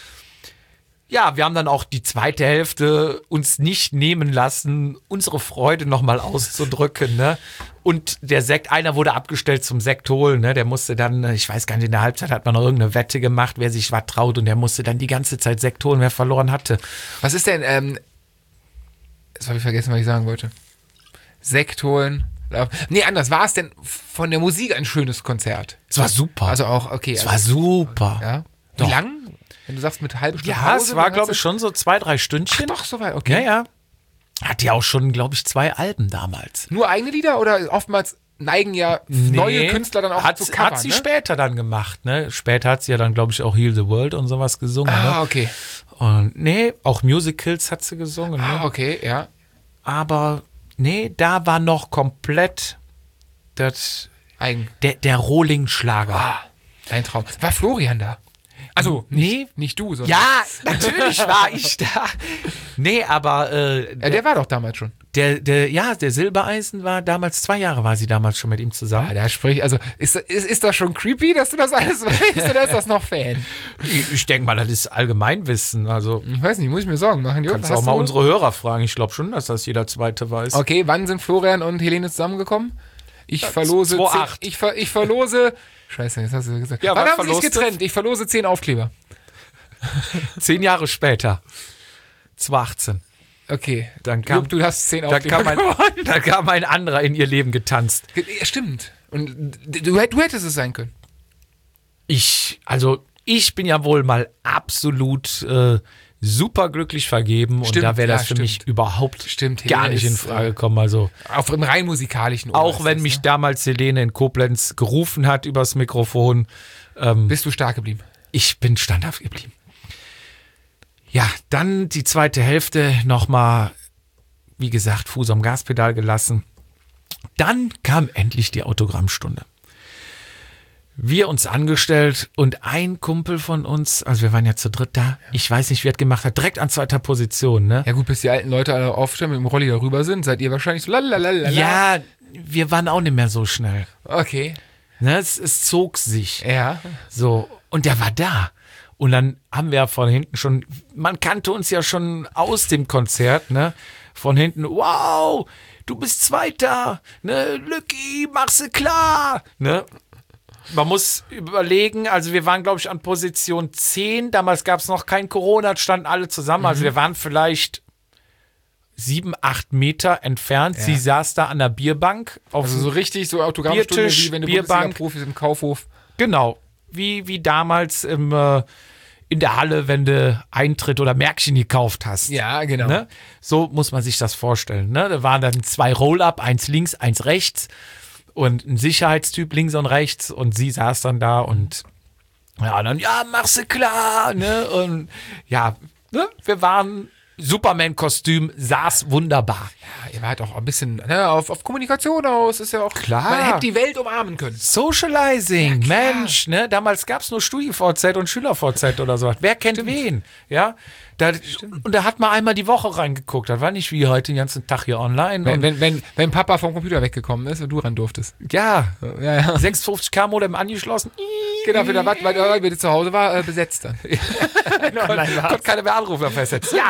Ja, wir haben dann auch die zweite Hälfte uns nicht nehmen lassen, unsere Freude nochmal auszudrücken, ne? Und der Sekt, einer wurde abgestellt zum Sekt holen, ne? Der musste dann, ich weiß gar nicht, in der Halbzeit hat man noch irgendeine Wette gemacht, wer sich was traut, und der musste dann die ganze Zeit Sekt holen, wer verloren hatte. Was ist denn, ähm, das habe ich vergessen, was ich sagen wollte. Sekt holen. Nee, anders. War es denn von der Musik ein schönes Konzert? Es war super. Also auch, okay. es also, war super. Ja. Wie Doch. lang? Wenn du sagst, mit halbe Stunde Ja, Pause, es war, dann glaube hast ich, du- schon so zwei, drei Stündchen. Doch, soweit, okay. Ja, ja. Hat ja auch schon, glaube ich, zwei Alben damals. Nur eigene Lieder oder oftmals neigen ja neue Künstler dann auch hat, zu covern, Hat sie ne? später dann gemacht, ne? Später hat sie ja dann, glaube ich, auch Heal the World und sowas gesungen, Ah, ne? okay. Und nee, auch Musicals hat sie gesungen, Ah, ne? okay, ja. Aber nee, da war noch komplett das, Eigen. der, der Rohling-Schlager. Ah, dein Traum. War Florian da? Also, Nee. nicht, nicht du, sondern. Ja, natürlich war ich da. Nee, aber äh, Ja, der war doch damals schon. der, der, ja, der Silbereisen war damals, zwei Jahre war sie damals schon mit ihm Ja, zusammen. da sprich, also, ist, ist, ist das schon creepy, dass du das alles weißt, oder ist das noch Fan? Ich, ich denke mal, das ist Allgemeinwissen. Also Ich weiß nicht, muss ich mir Sorgen machen. Jo, kannst hast auch mal du- unsere Hörer fragen. Ich glaube schon, dass das jeder Zweite weiß. Okay, wann sind Florian und Helene zusammengekommen? Ich verlose. zweitausendacht. zehn, ich, ver, ich verlose. Scheiße, jetzt hast du gesagt. Ja, wann was haben sie sich verlost du? getrennt? Ich verlose zehn Aufkleber. Zehn Jahre später, zweitausendachtzehn, Okay. Dann kam- Jupp, du hast zehn da Aufkleber kam, ein, gewonnen. da kam ein anderer in ihr Leben getanzt. Ja, stimmt. Und du, du hättest es sein können. Ich, also ich bin ja wohl mal absolut äh, super glücklich vergeben, und Stimmt, da wäre das ja, für stimmt. mich überhaupt Stimmt, gar Helene nicht in ist, Frage gekommen. Also Auf im rein musikalischen Ohr auch ist wenn das, mich ne? damals Helene in Koblenz gerufen hat übers Mikrofon, Bist du stark geblieben? ich bin standhaft geblieben. Ja, dann die zweite Hälfte nochmal, wie gesagt, Fuß am Gaspedal gelassen. Dann kam endlich die Autogrammstunde. Wir uns angestellt und ein Kumpel von uns, also wir waren ja zu dritt da, ich weiß nicht, wer es gemacht hat, direkt an zweiter Position, ne? Ja gut, bis die alten Leute alle aufstehen mit dem Rolli darüber sind, seid ihr wahrscheinlich so lalalala. Ja, wir waren auch nicht mehr so schnell. Okay. Ne? Es, es zog sich. Ja. So, und der war da. Und dann haben wir von hinten schon, man kannte uns ja schon aus dem Konzert, ne? Von hinten, wow, du bist Zweiter, ne, Lücki, mach's klar, ne. Man muss überlegen, also wir waren, glaube ich, an Position zehn, damals gab es noch kein Corona, standen alle zusammen, mhm. also wir waren vielleicht sieben, acht Meter entfernt. Ja. Sie saß da an der Bierbank. Auf also so richtig so Autogrammstunde, wie wenn du Bundesliga-Profis im Kaufhof. Genau, wie, wie damals im, äh, in der Halle, wenn du Eintritt oder Märkchen gekauft hast. Ja, genau. Ne? So muss man sich das vorstellen. Ne? Da waren dann zwei Roll-Up, eins links, eins rechts und ein Sicherheitstyp links und rechts und sie saß dann da und ja, dann, ja, mach's klar. Ne? Und ja, ne? Wir waren... Superman-Kostüm saß wunderbar. Ja, ihr wart auch ein bisschen ne, auf, auf Kommunikation aus, ist ja auch klar. Man hätte die Welt umarmen können. Socializing, ja, Mensch, ne? Damals gab es nur Studi-V Z und Schüler-V Z oder so. Wer kennt Stimmt. wen? Ja, da, und da hat man einmal die Woche reingeguckt. Das war nicht wie heute den ganzen Tag hier online. Wenn, wenn, wenn, wenn Papa vom Computer weggekommen ist und du ran durftest. Ja, ja, ja. sechshundertfünfzig K Modem angeschlossen. Genau, für der Watt, weil er wieder zu Hause war, äh, besetzt dann. Konnte keiner mehr Anrufer festsetzen. Ja.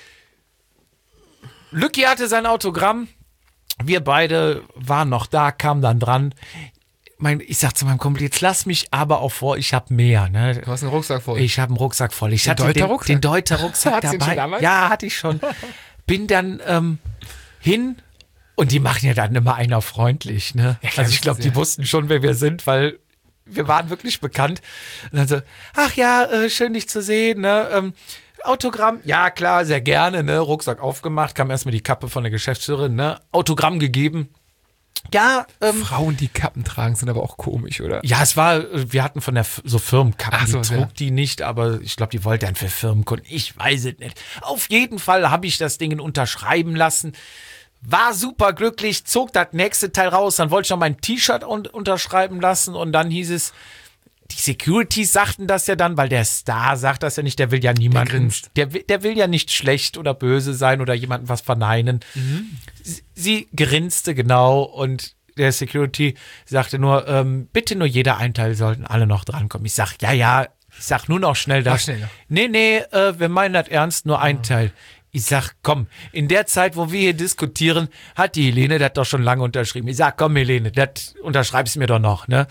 Lücki hatte sein Autogramm. Wir beide waren noch da, kamen dann dran. Mein, ich sag zu meinem Kumpel, jetzt lass mich aber auch vor, ich habe mehr. Ne? Du hast einen Rucksack voll. Ich habe einen Rucksack voll. Ich den hatte Deuter den, Rucksack? den Deuter Rucksack Hattest dabei. Den schon damals? Ja, hatte ich schon. Bin dann ähm, hin und die machen ja dann immer einer freundlich. Ne? Ja, also ich glaube, die wussten schon, wer wir sind, weil wir waren wirklich bekannt. Und dann so, ach ja, äh, schön dich zu sehen. Ne? Ähm, Autogramm, ja klar, sehr gerne. Ne? Rucksack aufgemacht, kam erstmal die Kappe von der Geschäftsführerin. Ne? Autogramm gegeben. Ja, ähm, Frauen, die Kappen tragen, sind aber auch komisch, oder? Ja, es war, wir hatten von der F- so Firmenkappen, Ach so, die trug ja. die nicht, aber ich glaube, die wollte dann für Firmenkunden. Ich weiß es nicht. Auf jeden Fall habe ich das Ding unterschreiben lassen. War super glücklich, zog das nächste Teil raus, dann wollte ich noch mein T-Shirt un- unterschreiben lassen und dann hieß es, die Securities sagten das ja dann, weil der Star sagt das ja nicht, der will ja niemanden, der, der, der will ja nicht schlecht oder böse sein oder jemandem was verneinen. Mhm. Sie, sie grinste genau und der Security sagte nur, ähm, bitte nur jeder ein Teil, sollten alle noch drankommen. Ich sag, ja, ja, ich sag nur noch schnell das. Schneller. Nee, nee, äh, wir meinen das ernst, nur ein mhm. Teil. Ich sag, komm, in der Zeit, wo wir hier diskutieren, hat die Helene das doch schon lange unterschrieben. Ich sag, komm, Helene, das unterschreibst mir doch noch, ne?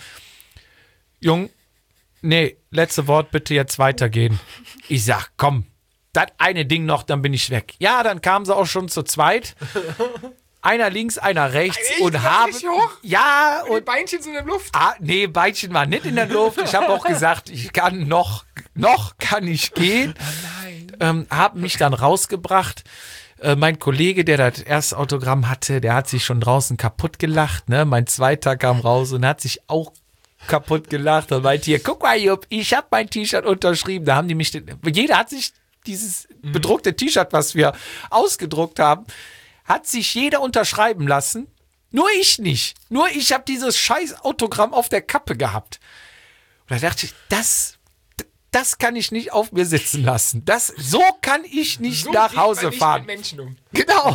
Jung, nee, letzte Wort, bitte jetzt weitergehen. Ich sag, komm, das eine Ding noch, dann bin ich weg. Ja, dann kamen sie auch schon zu zweit. Einer links, einer rechts Echt? und haben. Ja, und und die Beinchen sind in der Luft. Ah, nee, Beinchen waren nicht in der Luft. Ich habe auch gesagt, ich kann noch, noch kann ich gehen. Oh nein. Ähm, hab mich dann rausgebracht. Äh, mein Kollege, der das erste Autogramm hatte, der hat sich schon draußen kaputt gelacht. Ne? Mein zweiter kam raus und hat sich auch kaputt gelacht und meinte hier, guck mal, Jupp, ich habe mein T-Shirt unterschrieben. Da haben die mich, jeder hat sich dieses bedruckte T-Shirt, was wir ausgedruckt haben, hat sich jeder unterschreiben lassen. Nur ich nicht. Nur ich habe dieses scheiß Autogramm auf der Kappe gehabt. Und da dachte ich, das, das kann ich nicht auf mir sitzen lassen. Das, so kann ich nicht so nach geht man Hause nicht fahren. mit Menschen um. Genau.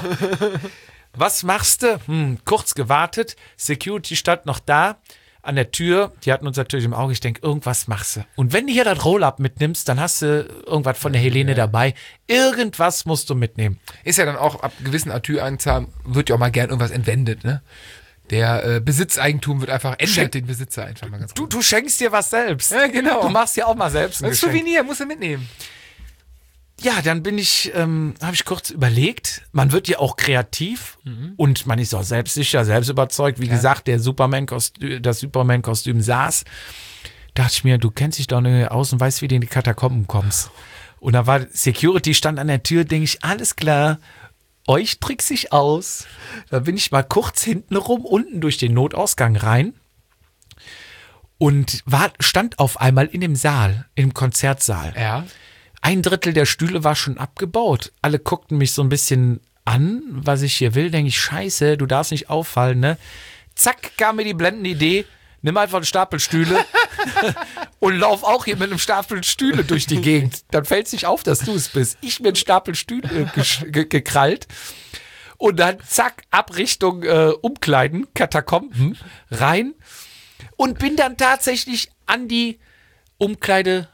Was machst du? Hm, kurz gewartet. Security stand noch da an der Tür. Die hatten uns natürlich im Auge. Ich denke, irgendwas machst du. Und wenn du hier das Roll-Up mitnimmst, dann hast du irgendwas von der Helene ja. dabei. Irgendwas musst du mitnehmen. Ist ja dann auch ab gewissen Atü-Anzahlen wird ja auch mal gern irgendwas entwendet, ne? Der äh, Besitzeigentum wird einfach, ändert Schenk- den Besitzer einfach mal ganz Du, gut. du schenkst dir was selbst. Ja, genau. Du machst ja auch mal selbst ein Das Geschenk. Souvenir musst du mitnehmen. Ja, dann bin ich, ähm, habe ich kurz überlegt, man wird ja auch kreativ mhm. und man ist auch selbstsicher, selbst überzeugt. Wie ja. gesagt, der Superman-Kostüm, das Superman-Kostüm saß. Dachte ich mir, du kennst dich doch nicht aus und weißt, wie du in die Katakomben kommst. Und da war Security, stand an der Tür, denke ich, alles klar, euch trickse ich aus. Da bin ich mal kurz hinten rum, unten durch den Notausgang rein und war, stand auf einmal in dem Saal, im Konzertsaal. Ja. Ein Drittel der Stühle war schon abgebaut. Alle guckten mich so ein bisschen an, was ich hier will. Denke ich, scheiße, du darfst nicht auffallen, ne? Zack, kam mir die blendende Idee, nimm einfach einen Stapel Stühle und lauf auch hier mit einem Stapel Stühle durch die Gegend. Dann fällt es nicht auf, dass du es bist. Ich mir einen Stapel Stühle äh, gesch- ge- gekrallt und dann zack, ab Richtung äh, Umkleiden, Katakomben, rein und bin dann tatsächlich an die Umkleide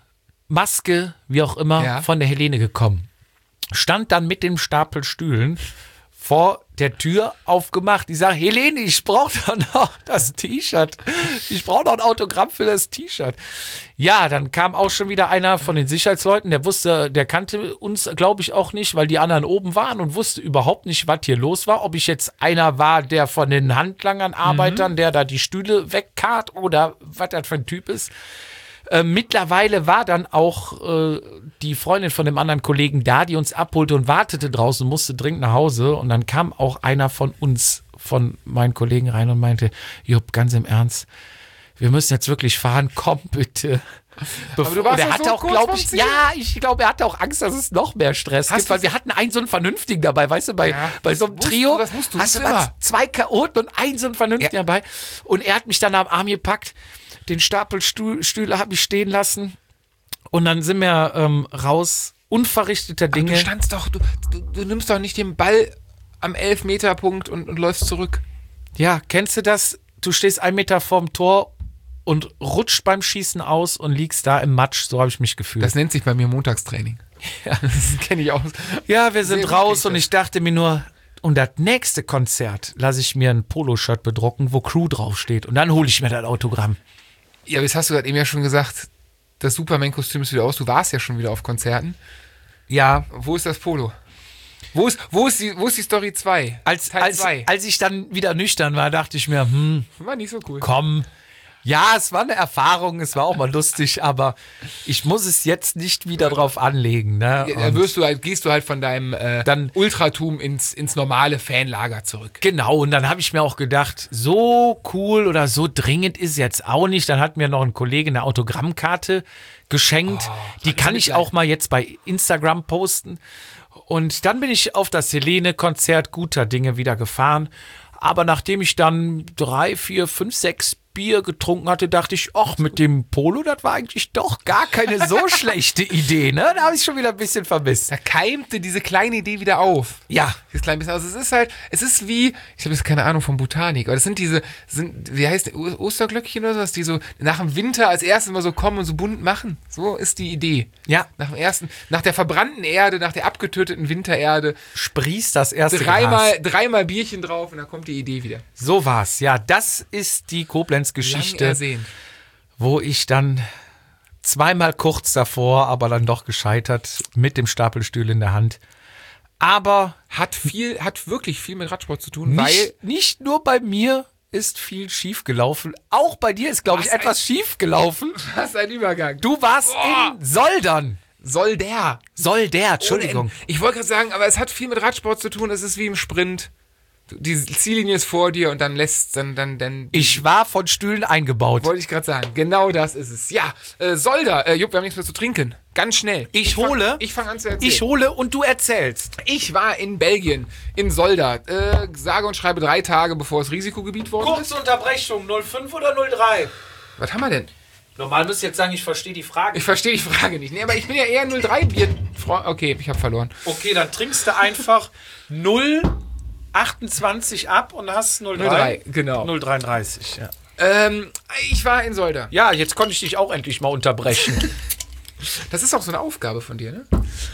Maske, wie auch immer, ja. von der Helene gekommen. Stand dann mit dem Stapel Stühlen vor der Tür aufgemacht. Ich sage, Helene, ich brauche doch noch das T-Shirt. Ich brauche noch ein Autogramm für das T-Shirt. Ja, dann kam auch schon wieder einer von den Sicherheitsleuten, der wusste, der kannte uns, glaube ich, auch nicht, weil die anderen oben waren und wusste überhaupt nicht, was hier los war. Ob ich jetzt einer war, der von den Handlangern, Arbeitern, mhm. der da die Stühle wegkarrt oder was das für ein Typ ist. Äh, mittlerweile war dann auch äh, die Freundin von dem anderen Kollegen da, die uns abholte und wartete draußen, musste dringend nach Hause. Und dann kam auch einer von uns, von meinen Kollegen rein und meinte, Jupp, ganz im Ernst, wir müssen jetzt wirklich fahren, komm bitte. Bevor, Aber du warst und er ja hatte so auch, kurz glaube vom ich, Ziel. ja, ich glaube, er hatte auch Angst, dass es noch mehr Stress Hast gibt, weil du- wir hatten einen so einen Vernünftigen dabei, weißt du, bei, Ja, bei so einem das musst Trio du- das musst du hast du immer. was, zwei Chaoten und einen so einen Vernünftigen Ja. dabei. Und er hat mich dann am Arm gepackt, den Stapel Stuhl, Stühle habe ich stehen lassen und dann sind wir ähm, raus, unverrichteter Du Dinge. standst doch, du, du, du nimmst doch nicht den Ball am Elfmeterpunkt und, und läufst zurück. Ja, kennst du das? Du stehst einen Meter vorm Tor und rutscht beim Schießen aus und liegst da im Matsch. So habe ich mich gefühlt. Das nennt sich bei mir Montagstraining. Ja, das kenne ich auch. ja, wir sind Sehr raus wirklich und ich dachte mir nur, und das nächste Konzert lasse ich mir ein Poloshirt bedrucken, wo Crew draufsteht. Und dann hole ich mir das Autogramm. Ja, aber jetzt hast du gerade eben ja schon gesagt, das Superman-Kostüm ist wieder aus. Du warst ja schon wieder auf Konzerten. Ja, Wo ist das Polo? Wo ist, wo ist, die, wo ist die Story zwei? als, Teil als, zwei. als ich dann wieder nüchtern war, dachte ich mir, hm, War nicht so cool. komm. Ja, es war eine Erfahrung, es war auch mal lustig, aber ich muss es jetzt nicht wieder drauf anlegen. Ne? Ja, da Und wirst du halt, gehst du halt von deinem äh, Dann- Ultratum ins, ins normale Fanlager zurück. genau, und dann habe ich mir auch gedacht, so cool oder so dringend ist jetzt auch nicht. Dann hat mir noch ein Kollege eine Autogrammkarte geschenkt. Die kann ich auch mal jetzt bei Instagram posten. Und dann bin ich auf das Helene-Konzert guter Dinge wieder gefahren. Aber nachdem ich dann drei, vier, fünf, sechs Bier getrunken hatte, dachte ich, ach, mit dem Polo, das war eigentlich doch gar keine so schlechte Idee, ne? Da habe ich schon wieder ein bisschen vermisst. Da keimte diese kleine Idee wieder auf. Ja, Dieses kleine bisschen. Also es ist halt, es ist wie, ich habe jetzt keine Ahnung von Botanik, aber das sind diese, sind, wie heißt der, O- Osterglöckchen oder sowas, die so nach dem Winter als erstes mal so kommen und so bunt machen. So ist die Idee. ja, Nach dem ersten, nach der verbrannten Erde, nach der abgetöteten Wintererde, sprießt das erste Gras. dreimal, dreimal Bierchen drauf und dann kommt die Idee wieder. So war's. Ja, das ist die Lang Koblenz-Geschichte, ersehnt. wo ich dann zweimal kurz davor, aber dann doch gescheitert, mit dem Stapelstuhl in der Hand. Aber Hat viel, hat wirklich viel mit Radsport zu tun, weil nicht, nicht nur bei mir ist viel schief gelaufen. Auch bei dir ist, glaube ich, Was etwas schief gelaufen. was ein Übergang. Du warst Boah. in Soldern. Soll der. Soll der, Entschuldigung. Ohne Ende. Ich wollte gerade sagen, aber es hat viel mit Radsport zu tun. Es ist wie im Sprint. Du- Die Ziellinie ist vor dir und dann lässt dann dann dann. Ich war von Stühlen eingebaut. wollte ich gerade sagen. Genau das ist es. Ja, äh, Solda. Äh, Jupp, wir haben nichts mehr zu trinken. Ganz schnell. Ich fang- hole. Ich fange an zu erzählen. Ich hole und du erzählst. Ich war in Belgien, in Solda. Äh, sage und schreibe drei Tage, bevor es Risikogebiet worden ist. Unterbrechung, null fünf oder null drei? Was haben wir denn? Normal müsst ihr jetzt sagen, ich verstehe die Frage. Ich verstehe die Frage nicht. Nee, aber ich bin ja eher null drei Bier. Okay, ich habe verloren. Okay, dann trinkst du einfach null achtundzwanzig ab und hast null null drei, genau. null dreiunddreißig, ja. Ähm, ich war in Solda. Ja, jetzt konnte ich dich auch endlich mal unterbrechen. Das ist auch so eine Aufgabe von dir, ne?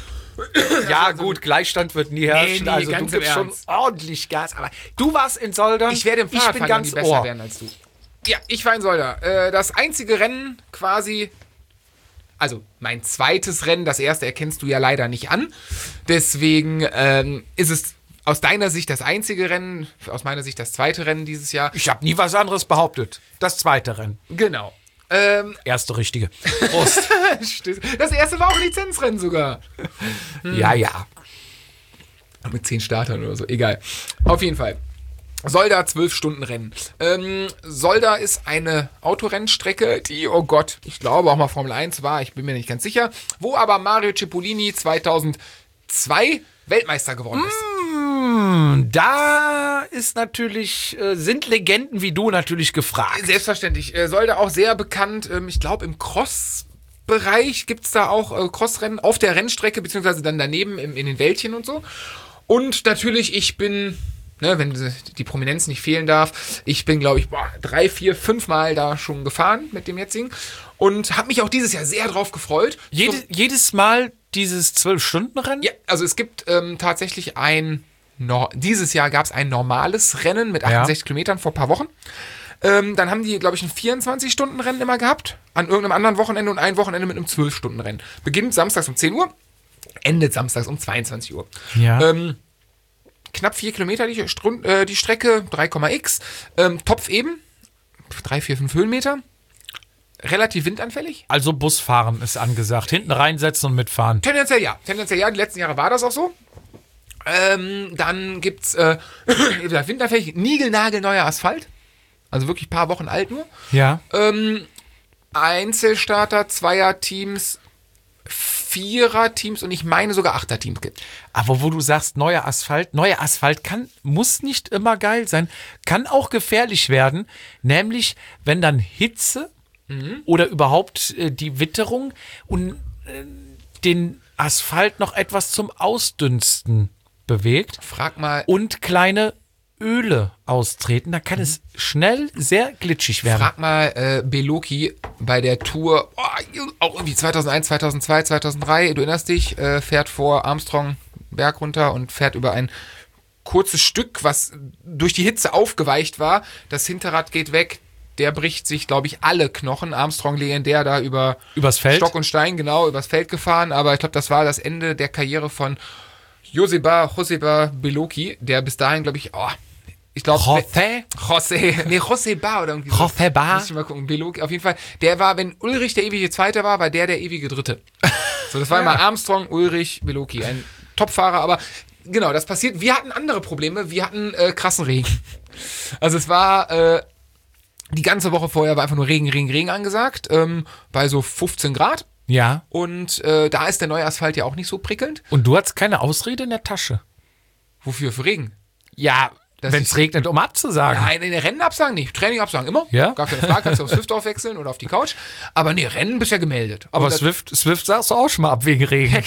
ja, gut, Gleichstand wird nie herrschen. nee, also du ganz im gibst schon Ernst. ordentlich Gas. Aber du warst in Soldern. Ich werde im ich bin Fahrradfahren ganz die besser Ohr. werden als du. Ja, ich war in Solda. Äh, das einzige Rennen quasi, also mein zweites Rennen, das erste erkennst du ja leider nicht an. Deswegen ähm, ist es aus deiner Sicht das einzige Rennen, aus meiner Sicht das zweite Rennen dieses Jahr. Ich habe nie was anderes behauptet. Das zweite Rennen. Genau. Ähm, Erste richtige. Prost. das erste war auch ein Lizenzrennen sogar. Ja, ja. Mit zehn Startern oder so, egal. Auf jeden Fall. Solda, zwölf Stunden Rennen. Ähm, Solda ist eine Autorennstrecke, die, oh Gott, ich glaube auch mal Formel eins war, ich bin mir nicht ganz sicher, wo aber Mario Cipollini zweitausendzwei Weltmeister geworden ist. Da ist natürlich, äh, sind Legenden wie du natürlich gefragt. Selbstverständlich. Äh, Solda auch sehr bekannt, ähm, ich glaube im Cross-Bereich gibt es da auch äh, Crossrennen auf der Rennstrecke, beziehungsweise dann daneben im, in den Wäldchen und so. Und natürlich, ich bin... Ne, wenn die Prominenz nicht fehlen darf. Ich bin, glaube ich, boah, drei, vier, fünf Mal da schon gefahren mit dem jetzigen und habe mich auch dieses Jahr sehr drauf gefreut. Jede, So, jedes Mal dieses zwölf-Stunden-Rennen? ja, also es gibt ähm, tatsächlich ein no- dieses Jahr gab es ein normales Rennen mit achtundsechzig ja. Kilometern vor ein paar Wochen. Ähm, dann haben die, glaube ich, ein vierundzwanzig-Stunden-Rennen immer gehabt, an irgendeinem anderen Wochenende und ein Wochenende mit einem zwölf-Stunden-Rennen. Beginnt samstags um zehn Uhr, endet samstags um zweiundzwanzig Uhr. Ja. Ähm, knapp vier Kilometer die, Strun- äh, die Strecke, drei Komma x, ähm, Topf eben, drei, vier, fünf Höhenmeter. Relativ windanfällig. Also Busfahren ist angesagt. Hinten reinsetzen und mitfahren. Tendenziell ja. Tendenziell ja. Die letzten Jahre war das auch so. Ähm, dann gibt's äh, windanfällig, niegelnagelneuer Asphalt. Also wirklich ein paar Wochen alt nur. Ja. Ähm, Einzelstarter, Zweierteams, Viererteams und ich meine sogar Achterteams gibt. Aber wo du sagst, neuer Asphalt, neuer Asphalt kann, muss nicht immer geil sein, kann auch gefährlich werden. Nämlich, wenn dann Hitze mhm. oder überhaupt äh, die Witterung und äh, den Asphalt noch etwas zum Ausdünsten bewegt. Frag mal. Und kleine Öle austreten, dann kann mhm. es schnell sehr glitschig werden. Frag mal äh, Beloki bei der Tour, oh, auch irgendwie zweitausendeins, zweitausendzwei, zweitausenddrei, du erinnerst dich, äh, fährt vor Armstrong Berg runter und fährt über ein kurzes Stück, was durch die Hitze aufgeweicht war. Das Hinterrad geht weg, der bricht sich, glaube ich, alle Knochen. Armstrong legendär da über Übers Feld? Stock und Stein, genau, übers Feld gefahren, aber ich glaube, das war das Ende der Karriere von Joseba, Joseba Beloki, der bis dahin, glaube ich, oh, ich glaube, José? José, nee, Joseba oder irgendwie so. Joseba? Muss ich mal gucken, Beloki, auf jeden Fall. Der war, wenn Ulrich der ewige Zweite war, war der der ewige Dritte. So, das war Ja. immer Armstrong, Ulrich, Beloki, ein Topfahrer, aber genau, das passiert. Wir hatten andere Probleme, wir hatten äh, krassen Regen. Also es war, äh, die ganze Woche vorher war einfach nur Regen, Regen, Regen angesagt, ähm, bei so fünfzehn Grad. Ja. Und äh, da ist der neue Asphalt ja auch nicht so prickelnd. Und du hast keine Ausrede in der Tasche. Wofür? Für Regen? Ja, Das wenn es ist- regnet, um abzusagen. Nein, in den Rennen absagen nicht. Training absagen immer. Ja? Gar keine Frage, kannst du auf Swift wechseln oder auf die Couch. Aber nee, Rennen bist ja gemeldet. Aber Und das- Swift, Swift sagst du auch schon mal ab wegen Regen.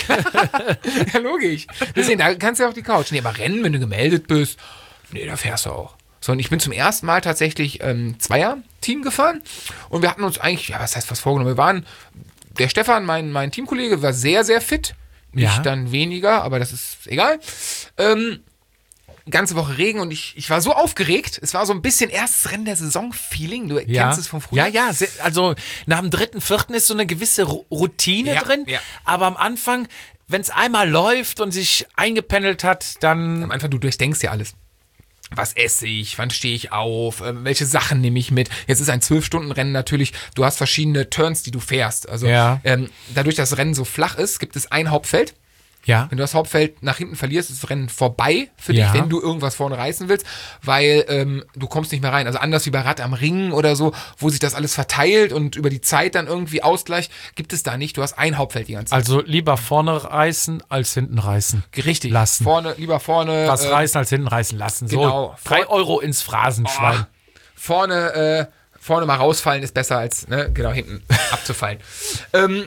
ja, logisch. Deswegen, da kannst du ja auf die Couch. Nee, aber Rennen, wenn du gemeldet bist, nee, da fährst du auch. So, und ich bin zum ersten Mal tatsächlich ähm, Zweier-Team gefahren. Und wir hatten uns eigentlich, ja, was heißt was vorgenommen? Wir waren, der Stefan, mein, mein Teamkollege, war sehr, sehr fit. Ich Ja. dann weniger, aber das ist egal. Ähm, ganze Woche Regen und ich, ich war so aufgeregt. Es war so ein bisschen erstes Rennen der Saison-Feeling. Du Ja. kennst es von früher. Ja, ja, sehr, also nach dem dritten, vierten ist so eine gewisse Ru- Routine Ja, drin. ja. Aber am Anfang, wenn es einmal läuft und sich eingependelt hat, dann Am Anfang, du durchdenkst ja alles. Was esse ich? Wann stehe ich auf? Ähm, welche Sachen nehme ich mit? Jetzt ist ein zwölf-Stunden-Rennen natürlich. Du hast verschiedene Turns, die du fährst. Also Ja. ähm, dadurch, dass das Rennen so flach ist, gibt es ein Hauptfeld. ja. Wenn du das Hauptfeld nach hinten verlierst, ist das Rennen vorbei für Ja. dich, wenn du irgendwas vorne reißen willst, weil ähm, du kommst nicht mehr rein. Also anders wie bei Rad am Ring oder so, wo sich das alles verteilt und über die Zeit dann irgendwie ausgleicht, gibt es da nicht. Du hast ein Hauptfeld die ganze Zeit. Also lieber vorne reißen als hinten reißen. Richtig. lassen. Vorne, lieber vorne. Was äh, reißen als hinten reißen lassen. So, genau. drei Vor- Euro ins Phrasenschwein. Oh, vorne, äh, vorne mal rausfallen ist besser als, ne, genau, hinten abzufallen. ähm,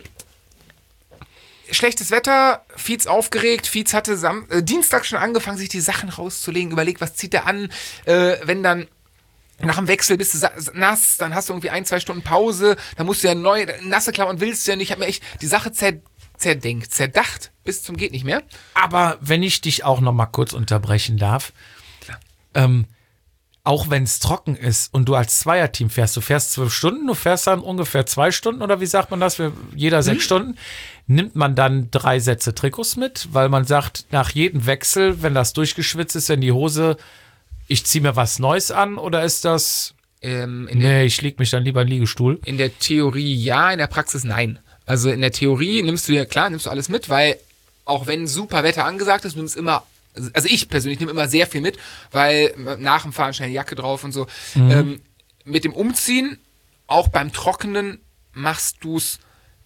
Schlechtes Wetter, Fietz aufgeregt, Fietz hatte Sam äh, Dienstag schon angefangen, sich die Sachen rauszulegen, überlegt, was zieht er an, äh, wenn dann nach dem Wechsel bist du sa- nass, dann hast du irgendwie ein, zwei Stunden Pause, dann musst du ja neu, nasse Klamotten willst du ja nicht, ich habe mir echt die Sache zer, zerdenkt, zerdacht, bis zum geht nicht mehr. Aber wenn ich dich auch noch mal kurz unterbrechen darf, ähm, auch wenn es trocken ist und du als Zweierteam fährst, du fährst zwölf Stunden, du fährst dann ungefähr zwei Stunden oder wie sagt man das, wir- jeder sechs Stunden, nimmt man dann drei Sätze Trikots mit, weil man sagt, nach jedem Wechsel, wenn das durchgeschwitzt ist in die Hose, ich ziehe mir was Neues an oder ist das, Ähm, in, der, nee, ich leg mich dann lieber in den Liegestuhl? in der Theorie ja, in der Praxis nein. Also in der Theorie nimmst du dir, klar, nimmst du alles mit, weil auch wenn super Wetter angesagt ist, du nimmst immer, also ich persönlich nehme immer sehr viel mit, weil nach dem Fahren schnell Jacke drauf und so. Ähm, mit dem Umziehen, auch beim Trockenen, machst du es,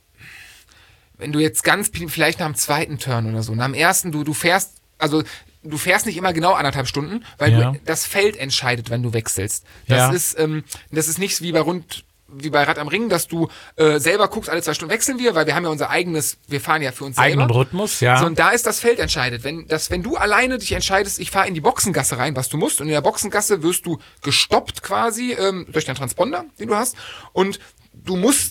wenn du jetzt ganz, vielleicht nach dem zweiten Turn oder so, nach dem ersten, du, du fährst, also du fährst nicht immer genau anderthalb Stunden, weil Ja. du, das Feld entscheidet, wenn du wechselst. Das Ja. ist, ähm, das ist nicht wie bei rund, wie bei Rad am Ring, dass du äh, selber guckst, alle zwei Stunden wechseln wir, weil wir haben ja unser eigenes, wir fahren ja für uns Eigenen selber. Rhythmus, ja. So, und da ist das Feld entscheidet. Wenn, das, wenn du alleine dich entscheidest, ich fahre in die Boxengasse rein, was du musst, und in der Boxengasse wirst du gestoppt quasi ähm, durch deinen Transponder, den du hast, und du musst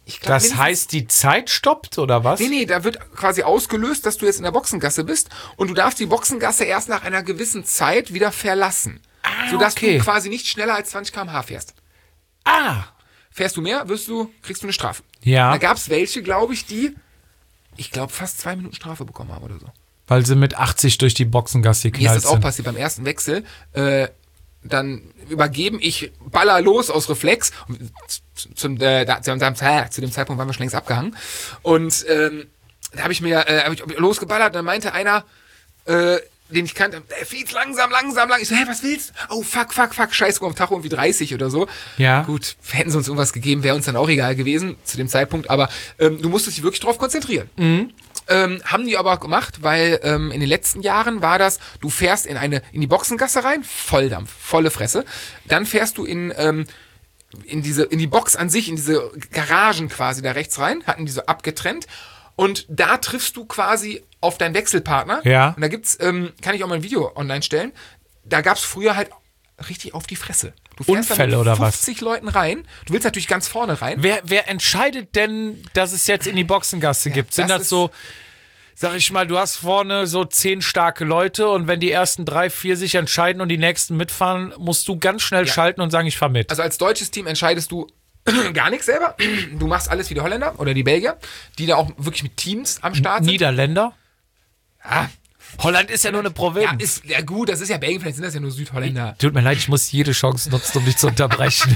Ich glaub, Das heißt, die Zeit stoppt, oder was? Nee, nee, da wird quasi ausgelöst, dass du jetzt in der Boxengasse bist und du darfst die Boxengasse erst nach einer gewissen Zeit wieder verlassen. Ah, sodass okay. du quasi nicht schneller als zwanzig Kilometer pro Stunde fährst. Ah. Fährst du mehr, wirst du, kriegst du eine Strafe. Ja. Da gab es welche, glaube ich, die, ich glaube, fast zwei Minuten Strafe bekommen haben oder so. Weil sie mit achtzig durch die Boxengasse Mir ist geknallt das auch sind. passiert beim ersten Wechsel. Äh, dann übergeben, ich baller los aus Reflex. Zum, äh, da, zu, zu dem Zeitpunkt waren wir schon längst abgehangen. Und ähm, da habe ich mir äh, hab ich losgeballert und dann meinte einer, äh, den ich kannte, der Fietz, langsam, langsam, langsam. Ich so, hä, was willst du? Oh, fuck, fuck, fuck, scheiße, am Tag irgendwie dreißig oder so. Ja. Gut, hätten sie uns irgendwas gegeben, wäre uns dann auch egal gewesen zu dem Zeitpunkt. Aber ähm, du musstest dich wirklich drauf konzentrieren. Mhm. Ähm, haben die aber gemacht, weil ähm, in den letzten Jahren war das, du fährst in eine in die Boxengasse rein, Volldampf, volle Fresse. Dann fährst du in ähm, in diese in die Box an sich, in diese Garagen quasi da rechts rein, hatten die so abgetrennt. Und da triffst du quasi auf deinen Wechselpartner. Ja. Und da gibt's, ähm, kann ich auch mal ein Video online stellen. Da gab's früher halt richtig auf die Fresse. Du fährst Unfälle da mit oder was? fünfzig Leuten rein. Du willst natürlich ganz vorne rein. Wer, wer entscheidet denn, dass es jetzt in die Boxengasse Ja, gibt? Sind das das, ist- so, sag ich mal, du hast vorne so zehn starke Leute und wenn die ersten drei, vier sich entscheiden und die nächsten mitfahren, musst du ganz schnell Ja. schalten und sagen, ich fahr mit. Also als deutsches Team entscheidest du gar nichts selber. Du machst alles wie die Holländer oder die Belgier, die da auch wirklich mit Teams am Start sind. Niederländer? Ja, Holland ist ja nur eine Provinz. ja, ist, ja gut, das ist ja Belgien, vielleicht sind das ja nur Südholländer. Tut mir leid, ich muss jede Chance nutzen, um dich zu unterbrechen.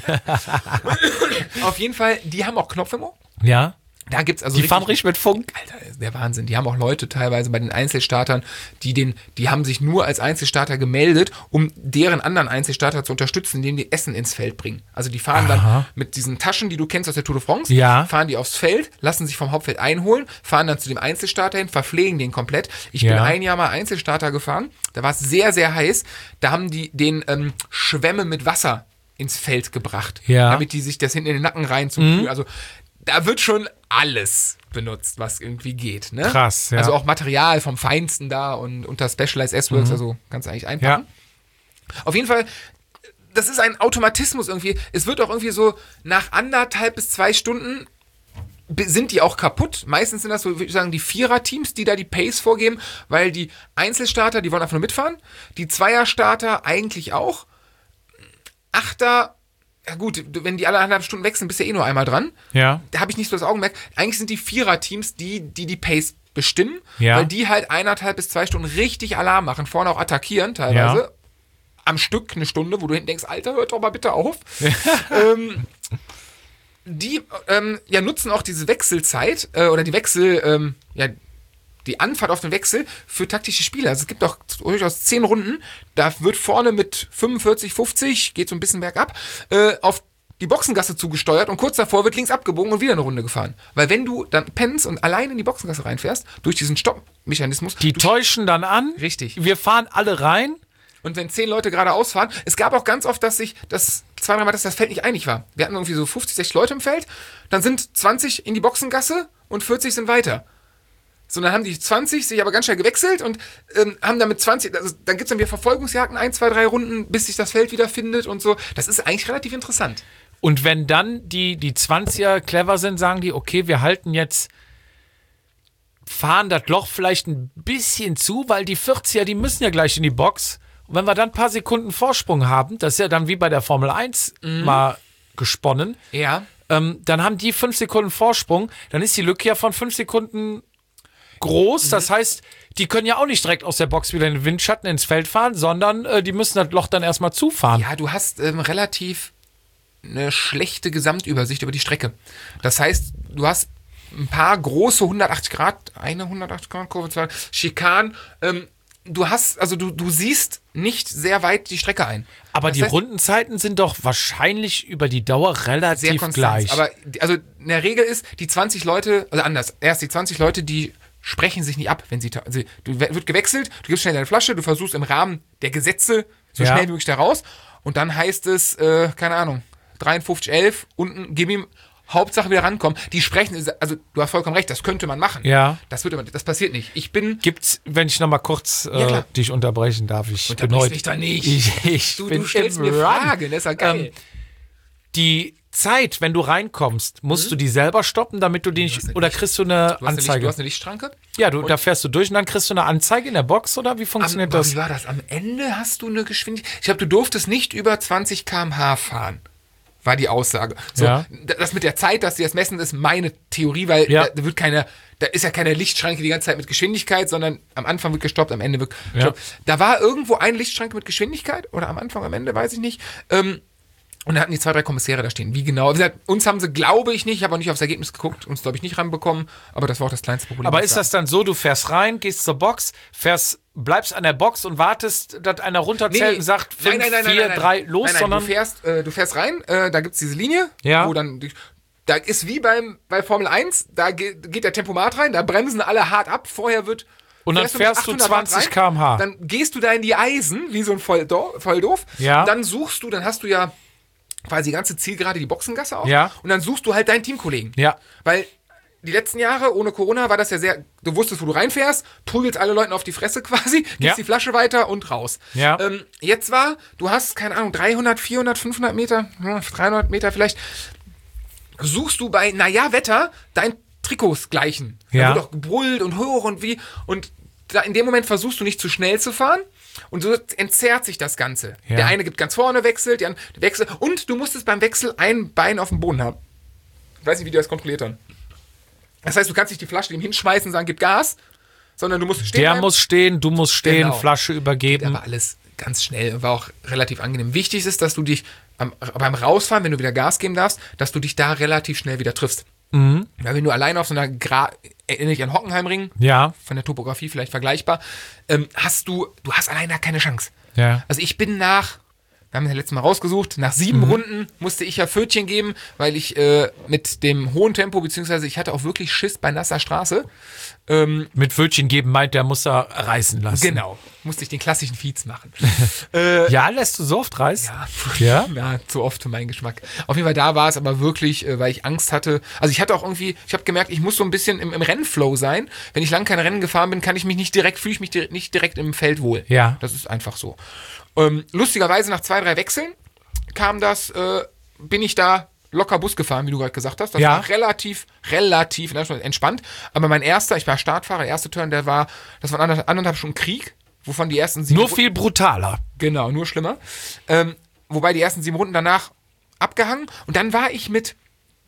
Auf jeden Fall, die haben auch Knopf im Ohr. Ja? Da gibt's also Die fahren richtig mit Funk. Alter, das ist der Wahnsinn. Die haben auch Leute teilweise bei den Einzelstartern, die den, die haben sich nur als Einzelstarter gemeldet, um deren anderen Einzelstarter zu unterstützen, indem die Essen ins Feld bringen. Also die fahren Aha. dann mit diesen Taschen, die du kennst aus der Tour de France, Ja. fahren die aufs Feld, lassen sich vom Hauptfeld einholen, fahren dann zu dem Einzelstarter hin, verpflegen den komplett. Ich bin Ja. ein Jahr mal Einzelstarter gefahren, da war es sehr, sehr heiß. Da haben die den ähm, Schwämme mit Wasser ins Feld gebracht, Ja. damit die sich das hinten in den Nacken rein zum Kühlen. Also da wird schon alles benutzt, was irgendwie geht. Ne? Krass, ja. Also auch Material vom Feinsten da und unter Specialized S-Works, also kannst du eigentlich einpacken. Auf jeden Fall, das ist ein Automatismus irgendwie. Es wird auch irgendwie so nach anderthalb bis zwei Stunden be- sind die auch kaputt. Meistens sind das so, würde ich sagen, die Vierer-Teams, die da die Pace vorgeben, weil die Einzelstarter, die wollen einfach nur mitfahren. Die Zweierstarter eigentlich auch. Achter, ja gut, wenn die alle anderthalb Stunden wechseln, bist du ja eh nur einmal dran. Ja. Da habe ich nicht so das Augenmerk. Eigentlich sind die Vierer-Teams die, die die Pace bestimmen, Ja. weil die halt eineinhalb bis zwei Stunden richtig Alarm machen, vorne auch attackieren teilweise. Ja. Am Stück eine Stunde, wo du hinten denkst, Alter, hört doch mal bitte auf. ähm, die ähm, ja, nutzen auch diese Wechselzeit äh, oder die Wechsel, ähm, ja, die Anfahrt auf den Wechsel für taktische Spiele. Also es gibt auch durchaus zehn Runden, da wird vorne mit fünfundvierzig, fünfzig, geht so ein bisschen bergab, äh, auf die Boxengasse zugesteuert und kurz davor wird links abgebogen und wieder eine Runde gefahren. Weil wenn du dann pennst und allein in die Boxengasse reinfährst, durch diesen Stoppmechanismus, Die du, täuschen dann an. Richtig. Wir fahren alle rein. und wenn zehn Leute geradeaus fahren, es gab auch ganz oft, dass sich das zwei, dreimal, dass das Feld nicht einig war. Wir hatten irgendwie so fünfzig, sechzig Leute im Feld, dann sind zwanzig in die Boxengasse und vierzig sind weiter. So, dann haben die zwanzig sich aber ganz schnell gewechselt und ähm, haben dann mit zwanzig, also dann gibt es dann wieder Verfolgungsjagden, ein, zwei, drei Runden, bis sich das Feld wieder findet und so. Das ist eigentlich relativ interessant. Und wenn dann die, die zwanziger clever sind, sagen die, okay, wir halten jetzt, fahren das Loch vielleicht ein bisschen zu, weil die vierziger, die müssen ja gleich in die Box. Und wenn wir dann ein paar Sekunden Vorsprung haben, das ist ja dann wie bei der Formel eins mal gesponnen, Ja. ähm, dann haben die fünf Sekunden Vorsprung, dann ist die Lücke ja von fünf Sekunden groß. Das heißt, die können ja auch nicht direkt aus der Box wieder in den Windschatten ins Feld fahren, sondern äh, die müssen das Loch dann erstmal zufahren. Ja, du hast ähm, relativ eine schlechte Gesamtübersicht über die Strecke. Das heißt, du hast ein paar große hundertachtzig Grad, eine hundertachtzig Grad Kurve, zwei Schikanen. Ähm, du hast, also du, du siehst nicht sehr weit die Strecke ein. Aber Das die heißt, Rundenzeiten sind doch wahrscheinlich über die Dauer sehr relativ konstant. gleich. Aber die- also in der Regel ist, die zwanzig Leute, also anders, erst die zwanzig Leute, die sprechen sich nicht ab, wenn sie, ta- also du we- wird gewechselt, du gibst schnell deine Flasche, du versuchst im Rahmen der Gesetze so Ja. schnell wie möglich da raus und dann heißt es, äh, keine Ahnung, dreiundfünfzig elf, unten, gib ihm, Hauptsache wieder rankommen. Die sprechen, also du hast vollkommen recht, das könnte man machen. Ja. Das wird aber, das passiert nicht. Ich bin, Gibt's, wenn ich nochmal kurz äh, Ja, klar. dich unterbrechen darf, ich bin Unterbrich heute, mich doch nicht. Ich, ich du, bin du stellst im mir Run. Fragen, das ist ja geil. Ähm, die Zeit, wenn du reinkommst, musst Mhm. du die selber stoppen, damit du die nicht, eine oder Licht- kriegst du eine Du hast, eine Licht, Anzeige? du hast eine Lichtschranke. Ja, du, da fährst du durch und dann kriegst du eine Anzeige in der Box, oder wie funktioniert Am, das? Wie war das? Am Ende hast du eine Geschwindigkeit. Ich glaube, du durftest nicht über zwanzig Kilometer pro Stunde fahren. War die Aussage. So, Ja. das mit der Zeit, dass die das messen, ist meine Theorie, weil Ja. da, da wird keine, da ist ja keine Lichtschranke die ganze Zeit mit Geschwindigkeit, sondern am Anfang wird gestoppt, am Ende wird gestoppt. Da war irgendwo eine Lichtschranke mit Geschwindigkeit oder am Anfang, am Ende, weiß ich nicht. Ähm, Und da hatten die zwei, drei Kommissäre da stehen. Wie genau? Wie gesagt, uns haben sie, glaube ich, nicht, ich habe auch nicht aufs Ergebnis geguckt, uns, glaube ich, nicht ranbekommen, aber das war auch das kleinste Problem. Aber ist das dann so, du fährst rein, gehst zur Box, fährst, bleibst an der Box und wartest, dass einer runterzählt und sagt fünf, vier, drei, los, nein, nein, sondern... Du fährst, äh, du fährst rein, äh, da gibt es diese Linie, Ja. wo dann, die, da ist wie beim, bei Formel eins, da geht, geht der Tempomat rein, da bremsen alle hart ab, vorher wird... Und dann mit fährst du achthundert Watt zwanzig rein, Kilometer pro Stunde. Dann gehst du da in die Eisen, wie so ein Volldorf, Volldorf. Ja. Dann suchst du, dann hast du ja quasi die ganze Zielgerade, die Boxengasse auch. Ja. Und dann suchst du halt deinen Teamkollegen. Ja. Weil die letzten Jahre ohne Corona war das ja sehr, du wusstest, wo du reinfährst, prügelst alle Leuten auf die Fresse quasi, gibst Ja. die Flasche weiter und raus. Ja. Ähm, jetzt war, du hast, keine Ahnung, dreihundert, vierhundert, fünfhundert Meter, hm, dreihundert Meter vielleicht, suchst du bei, naja, Wetter, dein Trikots gleichen. Ja. Da wird auch gebrüllt und hoch und wie, und da, in dem Moment versuchst du nicht zu schnell zu fahren. Und so entzerrt sich das Ganze. Ja. Der eine gibt ganz vorne, wechselt, der andere wechselt. Und du musstest beim Wechsel ein Bein auf dem Boden haben. Ich weiß nicht, wie die das kontrolliert haben. Das heißt, du kannst nicht die Flasche ihm hinschmeißen und sagen, gib Gas, sondern du musst stehen Der bleiben. muss stehen, du musst stehen, Genau. Flasche übergeben. Aber alles ganz schnell. War auch relativ angenehm. Wichtig ist, dass du dich am, beim Rausfahren, wenn du wieder Gas geben darfst, dass du dich da relativ schnell wieder triffst. Mhm. Weil wenn du alleine auf so einer, Gra erinnere ich an Hockenheimring, Ja, von der Topografie vielleicht vergleichbar, ähm, hast du, du hast alleine da keine Chance. ja. Also ich bin nach, wir haben das letztes Mal rausgesucht, nach sieben Runden musste ich ja Pfötchen geben, weil ich äh, mit dem hohen Tempo, beziehungsweise ich hatte auch wirklich Schiss bei nasser Straße. Ähm, Mit Pfötchen geben meint, der muss er reißen lassen. genau, musste ich den klassischen Fietz machen. Ja, lässt du so oft reißen? Ja. Ja? Ja, zu oft für meinen Geschmack. Auf jeden Fall, da war es aber wirklich, äh, weil ich Angst hatte. Also ich hatte auch irgendwie, ich habe gemerkt, ich muss so ein bisschen im, im Rennflow sein. Wenn ich lange kein Rennen gefahren bin, kann ich mich nicht direkt, fühle ich mich direkt, nicht direkt im Feld wohl. Ja. Das ist einfach so. Ähm, lustigerweise nach zwei, drei Wechseln kam das, äh, bin ich da locker Bus gefahren, wie du gerade gesagt hast. Das Ja. war relativ, relativ entspannt. Aber mein erster, ich war Startfahrer, der erste Turn, der war, das war anderthalb, anderthalb Stunden Krieg, wovon die ersten sieben Nur viel brutaler. Genau, nur schlimmer. Ähm, wobei die ersten sieben Runden danach abgehangen. Und dann war ich mit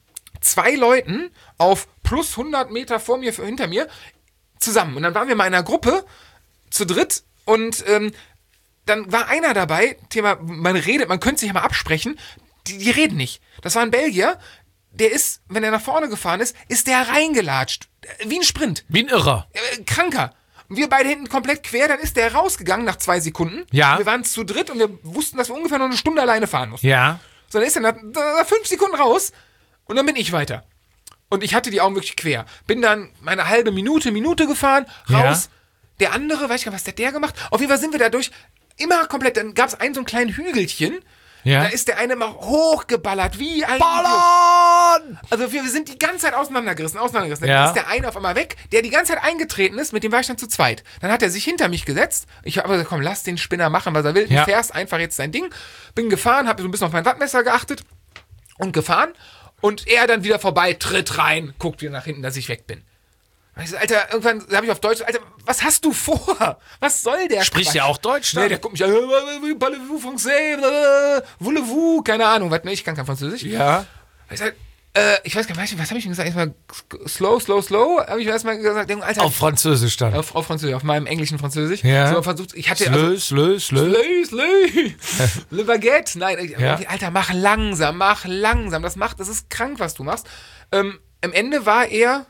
zwei Leuten auf plus hundert Meter vor mir, hinter mir, zusammen. Und dann waren wir mal in einer Gruppe, zu dritt. Und ähm, dann war einer dabei, Thema, man redet, man könnte sich ja mal absprechen, die, die reden nicht. Das war ein Belgier, der ist, wenn er nach vorne gefahren ist, ist der reingelatscht. Wie ein Sprint. Wie ein Irrer. Äh, kranker. Und wir beide hinten komplett quer, dann ist der rausgegangen nach zwei Sekunden. Ja. Wir waren zu dritt und wir wussten, dass wir ungefähr noch eine Stunde alleine fahren mussten. Ja. So, dann ist er nach, nach fünf Sekunden raus und dann bin ich weiter. Und ich hatte die Augen wirklich quer. Bin dann meine halbe Minute, Minute gefahren, raus. Ja. Der andere, weiß ich gar nicht, was hat der gemacht? Auf jeden Fall sind wir dadurch immer komplett, dann gab es einen so einen kleinen Hügelchen. Ja. Da ist der eine mal hochgeballert, wie ein Idiot. Ballern! Also wir, wir sind die ganze Zeit auseinandergerissen, auseinandergerissen. Dann Ja. ist der eine auf einmal weg, der die ganze Zeit eingetreten ist, mit dem war ich dann zu zweit. Dann hat er sich hinter mich gesetzt. Ich habe gesagt, komm, lass den Spinner machen, was er will. Ja. Du fährst einfach jetzt dein Ding. Bin gefahren, habe so ein bisschen auf mein Wattmesser geachtet und gefahren. Und er dann wieder vorbei, tritt rein, guckt wieder nach hinten, dass ich weg bin. Und ich so, Alter, irgendwann habe ich auf Deutsch, Alter, was hast du vor? Was soll der Spricht Quatsch? ja auch Deutsch, Nee, ne? der guckt mich an, äh, parlez-vous français, blablabla, voulez-vous, keine Ahnung, was, ne, ich kann kein Französisch. Ja. Ich, sag, äh, ich weiß gar nicht, was habe ich denn gesagt? Erstmal slow, slow, slow, habe ich erstmal gesagt, Alter, Auf Französisch dann. auf, auf Französisch, auf meinem englischen Französisch. Ja. So versucht, ich hatte also, Slö, slö, slö. Slö, slö. Le Baguette. Nein, ich- Ja. Alter, mach langsam, mach langsam. Das macht, das ist krank, was du machst. Ähm, am Ende war er,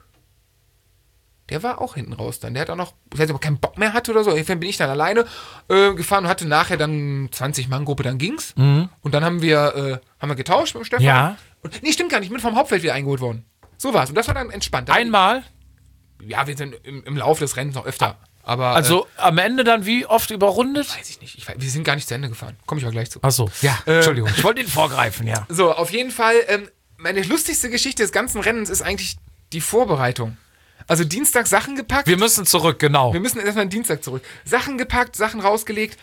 der war auch hinten raus dann. Der hat auch noch, ich weiß nicht, ob er keinen Bock mehr hatte oder so. Irgendwann bin ich dann alleine äh, gefahren und hatte nachher dann zwanzig-Mann-Gruppe, dann ging's. Und dann haben wir, äh, haben wir getauscht mit dem Stefan. Ja. Und, nee, stimmt gar nicht, ich bin vom Hauptfeld wieder eingeholt worden. So war's. Und das war dann entspannt. Einmal. Ja, wir sind im, im Laufe des Rennens noch öfter. Aber, Also am Ende dann wie oft überrundet? äh, weiß ich nicht. Ich, weiß- wir sind gar nicht zu Ende gefahren. Komme ich aber gleich zu. Achso, ja. Äh, Entschuldigung. Ich wollte ihn vorgreifen, ja. So, auf jeden Fall, ähm, meine lustigste Geschichte des ganzen Rennens ist eigentlich die Vorbereitung. Also Dienstag Sachen gepackt. Wir müssen zurück, genau. Wir müssen erstmal Dienstag zurück. Sachen gepackt, Sachen rausgelegt.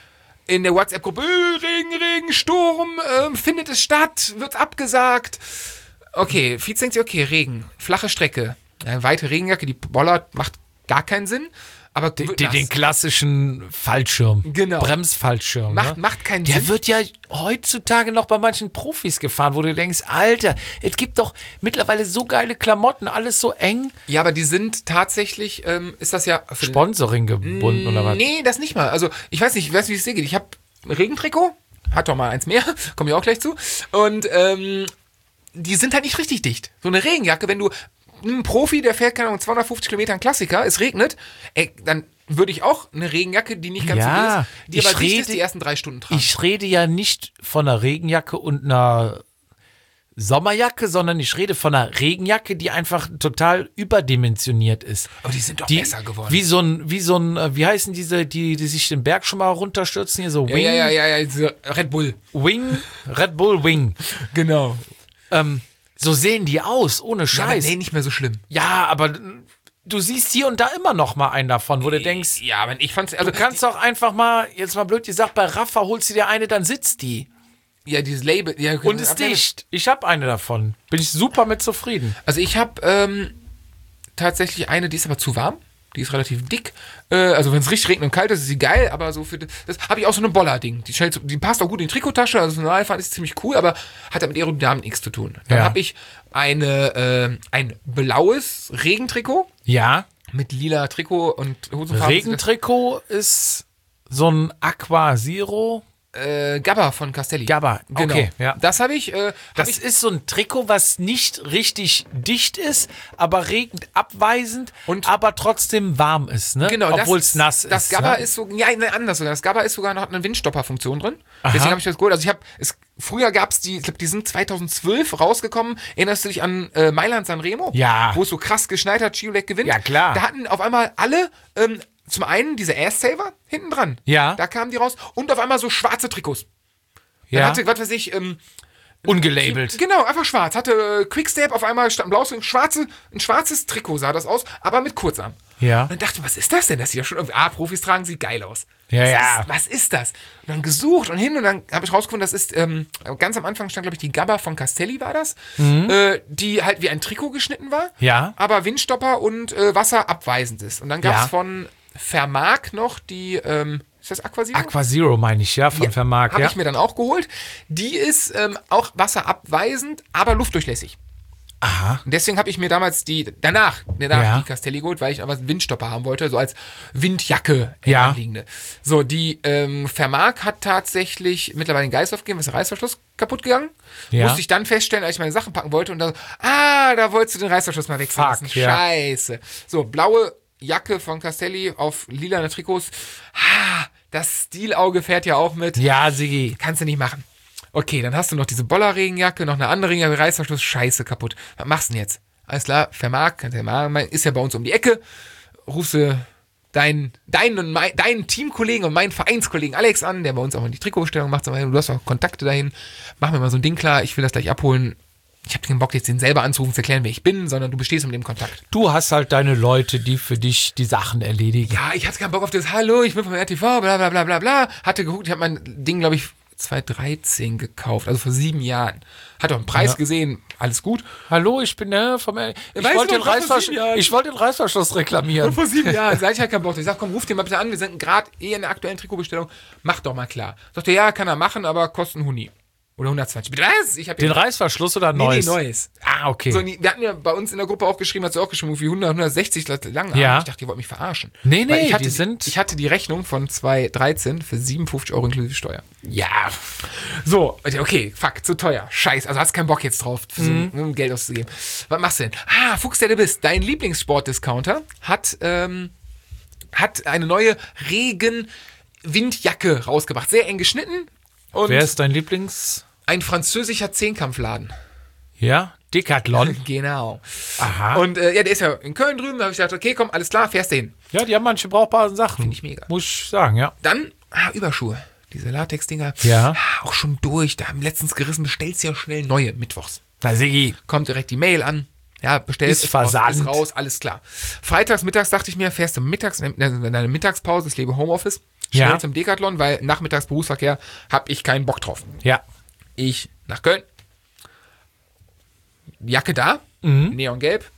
in der WhatsApp-Gruppe, äh, Regen, Regen, Sturm, äh, findet es statt, wird abgesagt. Okay, Fietz denkt sich, okay, Regen, flache Strecke, eine weite Regenjacke, die bollert, macht gar keinen Sinn. Aber den, den klassischen Fallschirm. Genau. Bremsfallschirm. Macht, ne? macht keinen Der Sinn. wird ja heutzutage noch bei manchen Profis gefahren, wo du denkst, Alter, es gibt doch mittlerweile so geile Klamotten, alles so eng. Ja, aber die sind tatsächlich, ähm, ist das ja... Für Sponsoring gebunden oder was? Nee, das nicht mal. Also, ich weiß nicht, ich weiß nicht, wie es dir geht. Ich habe ein Regentrikot, hat doch mal eins mehr, komme ich auch gleich zu. Und ähm, die sind halt nicht richtig dicht. So eine Regenjacke, wenn du... Ein Profi, der fährt, keine Ahnung, zweihundertfünfzig Kilometer einen Klassiker, es regnet, ey, dann würde ich auch eine Regenjacke, die nicht ganz Ja, so dick ist, die ich aber dicht rede- ist, die ersten drei Stunden tragen. Ich rede ja nicht von einer Regenjacke und einer Sommerjacke, sondern ich rede von einer Regenjacke, die einfach total überdimensioniert ist. aber die sind doch Die, besser geworden. Wie so ein, wie so ein, äh, wie heißen diese, die, die sich den Berg schon mal runterstürzen, hier so ja, Wing, ja, ja, ja, ja, diese Red Bull. Wing, Red Bull Wing. Genau. Ähm, so sehen die aus, ohne Ja, aber Scheiß. nee, nicht mehr so schlimm. Ja, aber du siehst hier und da immer noch mal einen davon, wo du denkst, Ja, aber ich fand's, also du kannst doch einfach mal, jetzt mal blöd gesagt, bei Rafa holst du dir eine, dann sitzt die. ja, dieses Label. Ja, okay, Und ist dicht. Ich habe eine davon. Bin ich super mit zufrieden. Also ich habe ähm, tatsächlich eine, die ist aber zu warm. Die ist relativ dick. Äh, also wenn es richtig regnet und kalt ist, ist sie geil, aber so für das, das habe ich auch so eine Boller-Ding. Die, stellt so- die passt auch gut in die Trikottasche, also normal fahren ist ziemlich cool, aber hat damit Aerodynamik nichts zu tun. Dann Ja. habe ich eine, äh, ein blaues Regentrikot Ja, mit lila Trikot und Hosenfarben. Regentrikot ist so ein Aqua Zero. Äh, Gabba von Castelli. Gabba, Genau. okay, ja. Das habe ich, äh, hab Das ich ist so ein Trikot, was nicht richtig dicht ist, aber regend abweisend, Und- aber trotzdem warm ist, ne? Genau, obwohl das, es nass ist. Das Gabba ne? ist so, ja, ne, anders sogar. Das Gabba ist sogar noch hat eine Windstopper-Funktion drin. Aha. Deswegen habe ich das geholt. Also ich habe, es, früher gab es die, ich glaube, die sind zweitausendzwölf rausgekommen. Erinnerst du dich an äh, Mailand Sanremo? Ja. Wo es so krass geschneit hat, Giolek gewinnt. Ja, klar. Da hatten auf einmal alle, ähm, zum einen diese Air-Saver hinten dran. Ja. Da kamen die raus. Und auf einmal so schwarze Trikots. Dann Ja. hatte, was weiß ich, ähm, Ungelabelt. Genau, einfach schwarz. Hatte äh, Quickstep, auf einmal stand ein blaues, ein, schwarze, ein schwarzes Trikot sah das aus, aber mit Kurzarm. Ja. Und dann dachte ich, was ist das denn? Das sieht ja schon irgendwie, ah, Profis tragen, sieht geil aus. Ja, was ja. Ist, was ist das? Und dann gesucht und hin und dann habe ich rausgefunden, das ist, ähm, ganz am Anfang stand, glaube ich, die Gabba von Castelli war das, äh, die halt wie ein Trikot geschnitten war, Mhm. Ja. aber Windstopper und äh, Wasser abweisend ist. Und dann gab es Ja. von Vermark noch die, ähm, ist das Aqua Zero? Aqua Zero meine ich, ja, von Vermark, Habe ja. ich mir dann auch geholt. Die ist ähm, auch wasserabweisend, aber luftdurchlässig. Aha. Und deswegen habe ich mir damals die, danach, danach Ja. die Castelli geholt, weil ich aber einen Windstopper haben wollte, so als Windjacke Ja. anliegende. So, die ähm, Vermark hat tatsächlich mittlerweile einen Geist aufgegeben, ist der Reißverschluss kaputt gegangen. Ja. Musste ich dann feststellen, als ich meine Sachen packen wollte und dann, ah, da wolltest du den Reißverschluss mal wechseln Fuck, lassen. ja. Scheiße. So, blaue Jacke von Castelli auf lilane Trikots. Ah, das Stilauge fährt ja auch mit. Ja, Sigi. Kannst du nicht machen. Okay, dann hast du noch diese Boller-Regenjacke, noch eine andere Regenjacke, Reißverschluss, scheiße, kaputt. Was machst du denn jetzt? Alles klar, Vermark, kannst du ja machen, ist ja bei uns um die Ecke. Rufst du deinen, deinen, und mein, deinen Teamkollegen und meinen Vereinskollegen Alex an, der bei uns auch in die Trikotbestellung macht. Sag mal, du hast auch Kontakte dahin. Mach mir mal so ein Ding klar, ich will das gleich abholen. Ich habe keinen Bock, jetzt den selber anzurufen, zu erklären, wer ich bin, sondern du bestehst mit dem Kontakt. Du hast halt deine Leute, die für dich die Sachen erledigen. Ja, ich hatte keinen Bock auf das Hallo, ich bin vom R T V, bla bla bla bla bla. Hatte geguckt, ich habe mein Ding, glaube ich, zweitausenddreizehn gekauft, also vor sieben Jahren. Hat auch einen Preis Ja. gesehen, alles gut. Hallo, ich bin der vom Ich weißt wollte du den, noch, vor Reißversch sieben Jahren? ich wollte den Reißverschluss reklamieren. Vor sieben Jahren, sag ich halt keinen Bock. Ich sag, komm, ruf den mal bitte an, wir sind gerade eh in der aktuellen Trikotbestellung, mach doch mal klar. Sagt er, ja, kann er machen, aber kosten Huni. Oder hundertzwanzig. Bitte, was? Ich hab Den Reißverschluss oder nee, nee, Neues? Neues. Ah, okay. So, wir hatten ja bei uns in der Gruppe auch geschrieben, hat sie auch geschrieben, irgendwie hundert, hundertsechzig lang. Ja. Ich dachte, ihr wollt mich verarschen. Nee, nee, Weil ich hatte, die sind- Ich hatte die Rechnung von zweitausenddreizehn für siebenundfünfzig Euro inklusive Steuer. Ja. So, okay, fuck, zu teuer. Scheiß, also hast keinen Bock jetzt drauf, für so Mhm. ein Geld auszugeben. Was machst du denn? Ah, Fuchs, der du bist. Dein Lieblingssportdiscounter hat, ähm, hat eine neue Regen-Windjacke rausgebracht. Sehr eng geschnitten. Und Wer ist dein Lieblings... ein französischer Zehnkampfladen. Ja? Decathlon? Genau. Aha. Und äh, ja, der ist ja in Köln drüben. Da habe ich gedacht, okay, komm, alles klar, fährst du hin. Ja, die haben manche brauchbare Sachen. Find ich mega. Muss ich sagen, ja. Dann, ah, Überschuhe. Diese Latex-Dinger. Ja. Ah, auch schon durch. Da haben letztens gerissen, bestellst ja schnell neue mittwochs. Na, Sigi. Kommt direkt die Mail an. Ja, bestellst, Ist Versand. Ist raus, alles klar. Freitags, mittags dachte ich mir, fährst du mittags, in deine Mittagspause, ich lebe Homeoffice, schnell Ja. zum Decathlon, weil nachmittags Berufsverkehr habe ich keinen Bock drauf. Ja. Ich nach Köln, Jacke da, Mhm. Neongelb,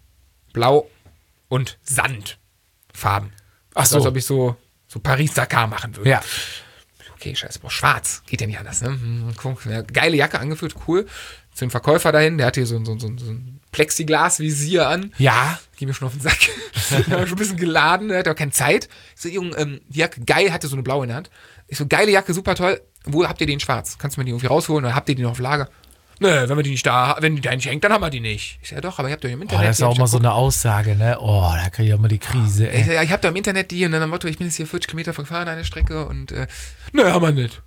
Blau und Sandfarben. Ach Also, so. als ob ich so, so Paris-Dakar machen würde. Ja. Okay, scheiße, boah, schwarz. Geht ja nicht anders, ne? Hm, guck, ja, geile Jacke angeführt, cool. Zu dem Verkäufer dahin, der hat hier so, ein- so, ein- so, ein- so ein Plexiglas-Visier an. Ja. Geh mir schon auf den Sack. Der war schon ein bisschen geladen, der hatte auch keine Zeit. Ich so, Junge, ähm, die Jacke, geil, hatte so eine blaue in der Hand. Ich so, geile Jacke, super toll. Wo habt ihr die in schwarz? Kannst du mir die irgendwie rausholen oder habt ihr die noch auf Lager? Nö, wenn wir die nicht da, wenn die da nicht hängt, dann haben wir die nicht. Ich sag, ja doch, aber ihr habt doch im Oh, Internet. das ist die, hab auch ich mal doch so eine Aussage, ne? Oh, da kriege ich auch mal die Krise, Ich ey. sag, ja, ich hab da im Internet die und dann am Motto, ich bin jetzt hier vierzig Kilometer gefahren, eine Strecke und, äh, nö, haben wir nicht.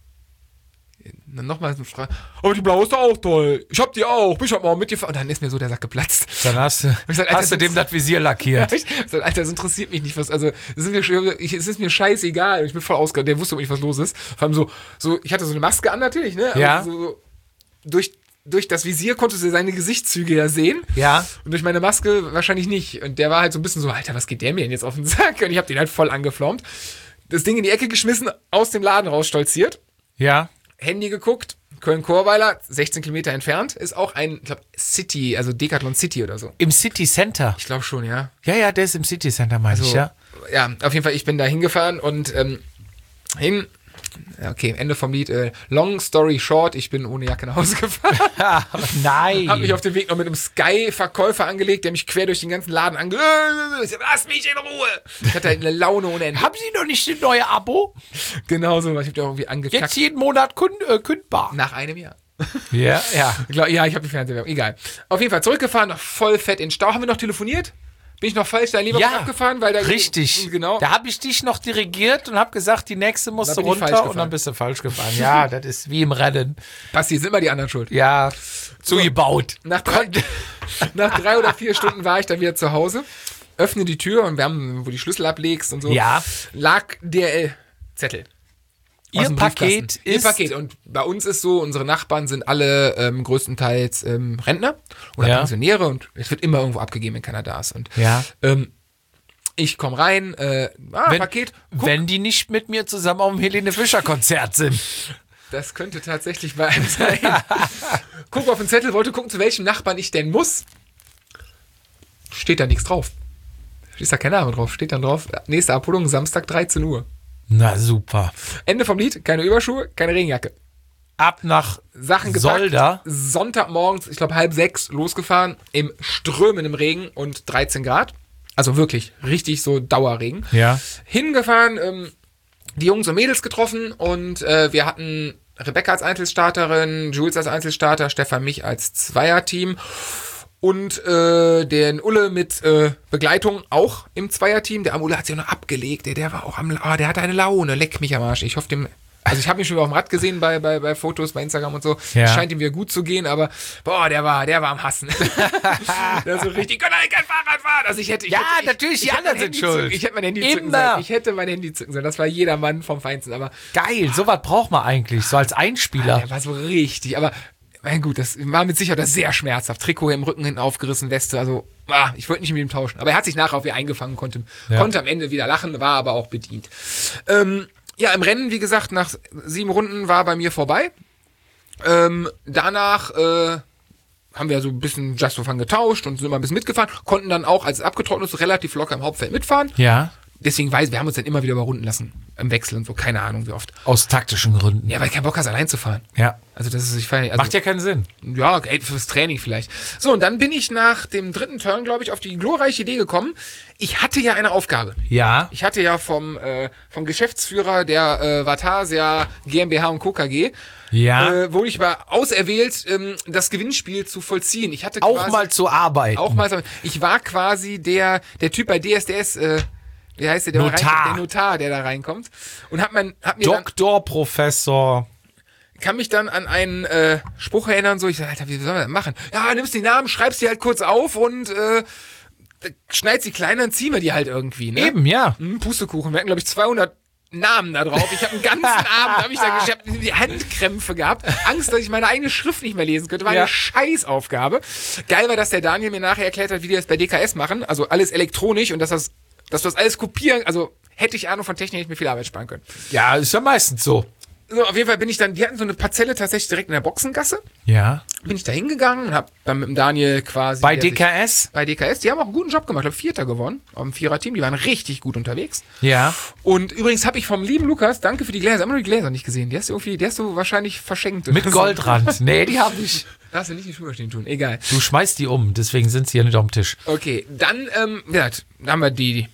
Dann nochmal so eine Frage, aber die blaue ist doch auch toll. Ich hab die auch, bin ich hab mal mitgefahren. Und dann ist mir so der Sack geplatzt. Dann hast du, Ich sag, Alter, hast du das- dem das Visier lackiert. Ich sag, Alter, das interessiert mich nicht, was, also, es ist mir, schon- ich, es ist mir scheißegal. Ich bin voll ausgegangen, der wusste nicht, was los ist. Vor allem so, so, ich hatte so eine Maske an natürlich, ne? Aber Ja. So, so, durch, durch das Visier konntest du seine Gesichtszüge ja sehen. Ja. Und durch meine Maske wahrscheinlich nicht. Und der war halt so ein bisschen so, Alter, was geht der mir denn jetzt auf den Sack? Und ich hab den halt voll angeflaumt. Das Ding in die Ecke geschmissen, aus dem Laden raus stolziert. Ja. Handy geguckt. Köln-Korweiler, sechzehn Kilometer entfernt, ist auch ein, ich glaube, City, also Decathlon City oder so. Im City Center. Ich glaube schon, ja. Ja, ja, der ist im City Center, meine ich, So, ja. ja, auf jeden Fall, ich bin da hingefahren und ähm, hin. Ja, okay, Ende vom Lied. Äh, long story short, ich bin ohne Jacke nach Hause gefahren. Nein. Hab mich auf dem Weg noch mit einem Sky-Verkäufer angelegt, der mich quer durch den ganzen Laden ange... Lass mich in Ruhe! Ich hatte halt eine Laune ohne Ende. Haben Sie noch nicht ein neues Abo? Genau so, ich hab da irgendwie angekackt. Jetzt jeden Monat künd, äh, kündbar. Nach einem Jahr. Ja, ja. Ich glaub, ja, ich habe die Fernsehwerbung. Egal. Auf jeden Fall zurückgefahren, noch voll fett in Stau. Haben wir noch telefoniert? Bin ich noch falsch da in Leverkusen Ja, abgefahren? Weil da richtig. Genau. Da habe ich dich noch dirigiert und habe gesagt, die nächste musst Da du bin ich falsch runter und gefahren. dann bist du falsch gefahren. Ja, das ist wie im Rennen. Basti, sind immer die anderen schuld. Ja, zugebaut. Nach drei, nach drei oder vier Stunden war ich dann wieder zu Hause, öffne die Tür und wir haben, wo du die Schlüssel ablegst und so, Ja. lag D H L-Zettel. Ihr Paket Ihr ist... Paket. Und bei uns ist so, unsere Nachbarn sind alle ähm, größtenteils ähm, Rentner oder Ja. Pensionäre und es wird immer irgendwo abgegeben, wenn keiner da ist. Und Ja. ähm, ich komme rein, äh, ah, Wenn, Paket, guck, wenn die nicht mit mir zusammen auf dem Helene Fischer Konzert sind. das könnte tatsächlich bei einem sein. Guck auf den Zettel, wollte gucken, zu welchem Nachbarn ich denn muss. Steht da nichts drauf. Ist da kein Name drauf. Steht dann drauf, nächste Abholung, Samstag dreizehn Uhr. Na super. Ende vom Lied, keine Überschuhe, keine Regenjacke. Ab nach Sachen gepackt. Solda. Sonntagmorgens, ich glaube halb sechs, losgefahren, im strömenden Regen und dreizehn Grad. Also wirklich, richtig so Dauerregen. Ja. Hingefahren, ähm, die Jungs und Mädels getroffen und äh, wir hatten Rebecca als Einzelstarterin, Jules als Einzelstarter, Stefan mich als Zweierteam und äh, den Ulle mit äh, Begleitung auch im Zweierteam. Der am Ulle hat sich auch noch abgelegt, der, der war auch am, oh, der hatte eine Laune, leck mich am Arsch. Ich hoffe dem, also ich habe ihn schon wieder auf dem Rad gesehen bei, bei, bei Fotos, bei Instagram und so. Ja. Es scheint ihm wieder gut zu gehen, aber boah, der war, der war am Hassen. Der ist so richtig, ich kann eigentlich kein Fahrrad fahren. Also ich hätte, ich Ja, hätte, ich, natürlich, die ich hätte anderen mein sind Handy schuld. Zücken, ich hätte mein Handy Immer. zücken sollen. Ich hätte mein Handy zücken sollen. Das war jeder Mann vom Feinsten, aber Geil, sowas braucht man eigentlich, so als Einspieler. der war so richtig, aber mein gut, das war mit Sicherheit das sehr schmerzhaft. Trikot im Rücken hinten aufgerissen, Weste, also ah, ich wollte nicht mit ihm tauschen. Aber er hat sich nachher auch wieder eingefangen, konnte, Ja. konnte am Ende wieder lachen, war aber auch bedient. Ähm, ja, im Rennen, wie gesagt, nach sieben Runden war bei mir vorbei. Ähm, danach äh, haben wir so ein bisschen Just for Fun getauscht und sind immer ein bisschen mitgefahren, konnten dann auch, als es abgetrocknet ist, relativ locker im Hauptfeld mitfahren. Ja, Deswegen weiß, wir haben uns dann immer wieder überrunden lassen im Wechsel und so, keine Ahnung wie oft. aus taktischen Gründen. Ja, weil ich keinen Bock hast, allein zu fahren. Ja. Also das ist, ich feier, also, Macht ja keinen Sinn. ja, ey, fürs Training vielleicht. So, und dann bin ich nach dem dritten Turn, glaube ich, auf die glorreiche Idee gekommen. Ich hatte ja eine Aufgabe. Ja. Ich hatte ja vom, äh, vom Geschäftsführer der äh, Vatasia GmbH und Co. K G, Ja. äh, wurde ich war auserwählt, ähm, das Gewinnspiel zu vollziehen. Ich hatte Auch quasi, mal zu arbeiten. auch mal, ich war quasi der, der Typ bei D S D S, äh, wie heißt der, der, Notar. Reinkommt, der Notar, der da reinkommt. Und hab, mein, hab mir dann, Doktor, Professor. kann mich dann an einen äh, Spruch erinnern, so, ich sag, Alter, wie sollen wir das machen? Ja, nimmst die Namen, schreibst die halt kurz auf und äh, schneidest die klein, dann ziehen wir die halt irgendwie, ne? Eben, ja. Hm, Pustekuchen, wir hatten, glaube ich, zweihundert Namen da drauf. Ich habe einen ganzen Abend, habe ich da ich hab die Handkrämpfe gehabt. Angst, dass ich meine eigene Schrift nicht mehr lesen könnte. War Ja. eine Scheißaufgabe. Geil war, dass der Daniel mir nachher erklärt hat, wie die das bei D K S machen. Also alles elektronisch und dass das, dass du das alles kopieren. Also hätte ich Ahnung von Technik, hätte ich mir viel Arbeit sparen können. Ja, ist ja meistens so. So, auf jeden Fall bin ich dann, die hatten so eine Parzelle tatsächlich direkt in der Boxengasse. Ja. Bin ich da hingegangen und hab dann mit dem Daniel quasi... Bei der D sich- K S? Bei D K S, die haben auch einen guten Job gemacht. Ich glaube, Vierter gewonnen auf dem Vierer-Team. Die waren richtig gut unterwegs. Ja. Und übrigens habe ich vom lieben Lukas, danke für die Gläser, immer noch die Gläser nicht gesehen. Die hast du irgendwie, die hast du wahrscheinlich verschenkt. Mit Goldrand. Nee, die habe ich. Darfst du nicht in die Schuhe stehen tun, egal. Du schmeißt die um, deswegen sind sie hier nicht auf dem Tisch. Okay, dann, ähm, ja, dann haben wir die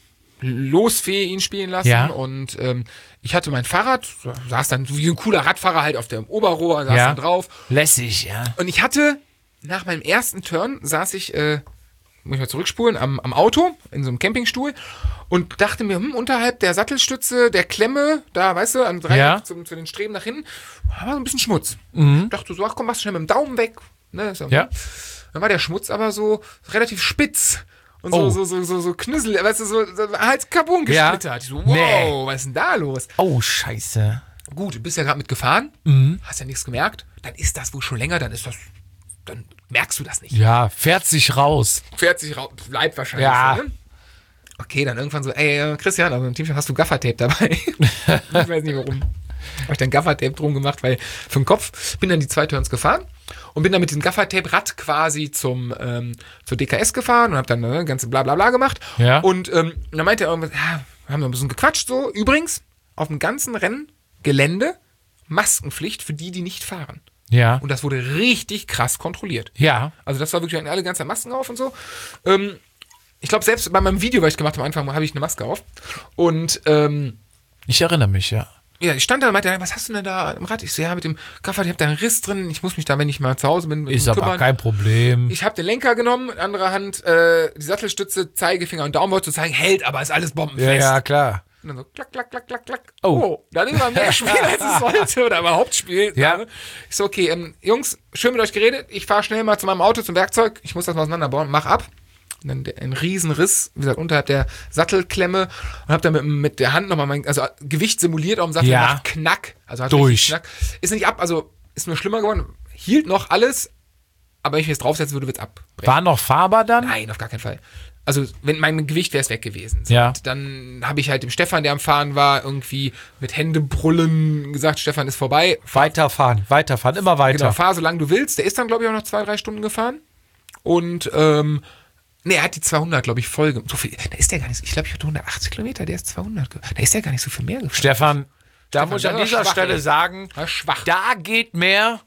Losfee ihn spielen lassen Ja. und ähm, ich hatte mein Fahrrad, saß dann wie ein cooler Radfahrer halt auf dem Oberrohr, saß Ja. dann drauf. Lässig, ja. Und ich hatte, nach meinem ersten Turn, saß ich, äh, muss ich mal zurückspulen, am, am Auto, in so einem Campingstuhl und dachte mir, hm, unterhalb der Sattelstütze, der Klemme, da, weißt du, an drei, Ja. zu, zu den Streben nach hinten, war so ein bisschen Schmutz. Mhm. Dachte so, ach komm, machst du schnell mit dem Daumen weg. Ne, ist Ja. Dann war der Schmutz aber so relativ spitz. Und so, Oh. so, so, so, so Knüssel, weißt du, so, so halt Carbon Ja. gesplittert. Ich so, wow, Nee. was ist denn da los? Oh, scheiße. Gut, du bist ja gerade mitgefahren, Mhm. hast ja nichts gemerkt, dann ist das wohl schon länger, dann ist das, dann merkst du das nicht. Ja, fährt sich raus. Fährt sich raus, bleibt wahrscheinlich Ja. so, ne? Okay, dann irgendwann so, ey, äh, Christian, also im Team hast du Gaffertape dabei? Ich weiß nicht warum. Habe ich dann Gaffertape drum gemacht, weil für den Kopf bin dann die zwei Turns gefahren und bin dann mit diesem Gaffertape-Rad quasi zum ähm, zur D K S gefahren und habe dann ne, ganze bla bla bla gemacht. Ja. Und ähm, dann meinte er irgendwas, ja, wir haben noch ein bisschen gequatscht so. Übrigens, auf dem ganzen Renngelände Maskenpflicht für die, die nicht fahren. Ja. Und das wurde richtig krass kontrolliert. Ja. Also das war wirklich alle ganze Masken auf und so. Ähm, ich glaube, selbst bei meinem Video, was ich gemacht habe am Anfang, habe ich eine Maske auf. Und ähm, Ich erinnere mich, ja. ja, ich stand da und meinte, was hast du denn da im Rad? Ich so, ja, mit dem Koffer, ich habe da einen Riss drin. Ich muss mich da, wenn ich mal zu Hause bin, Ist drum aber kümmern. kein Problem. Ich habe den Lenker genommen, in anderer Hand äh, die Sattelstütze, Zeigefinger und Daumen, wollte zu zeigen, hält, aber ist alles Ja, bombenfest. ja, klar. Und dann so klack, klack, klack, klack, klack. Oh. Oh, dann ist man mehr gespielt, als es sollte oder überhaupt spielen. Ja. Ich so, okay, ähm, Jungs, schön mit euch geredet. Ich fahre schnell mal zu meinem Auto, zum Werkzeug. Ich muss das mal auseinanderbauen. Mach ab. Und dann der- ein Riesenriss, wie gesagt, unterhalb der Sattelklemme und hab dann mit, mit der Hand nochmal mein, also Gewicht simuliert auf dem Sattel, Ja. macht Knack. Also hat Durch. richtig Knack. Ist nicht ab, also ist nur schlimmer geworden. Hielt noch alles, aber wenn ich mir jetzt draufsetzen würde, wird's abbrechen. War noch fahrbar dann? Nein, auf gar keinen Fall. Also, wenn mein Gewicht wäre es weg gewesen. So, Ja. und dann habe ich halt dem Stefan, der am Fahren war, irgendwie mit Händebrüllen gesagt, Stefan ist vorbei. Weiterfahren, weiterfahren, immer weiter. Genau, fahr, solange du willst. Der ist dann, glaube ich, auch noch zwei, drei Stunden gefahren. Und, ähm, ne, er hat die zweihundert, glaube ich, voll. ge- So viel, da ist der gar nicht, ich glaube, ich hatte hundertachtzig Kilometer, der ist zweihundert. ge- Da ist der gar nicht so viel mehr gefahren. Stefan, da Stefan, muss ich an der war dieser schwach, Stelle ey. sagen, War schwach. da geht mehr.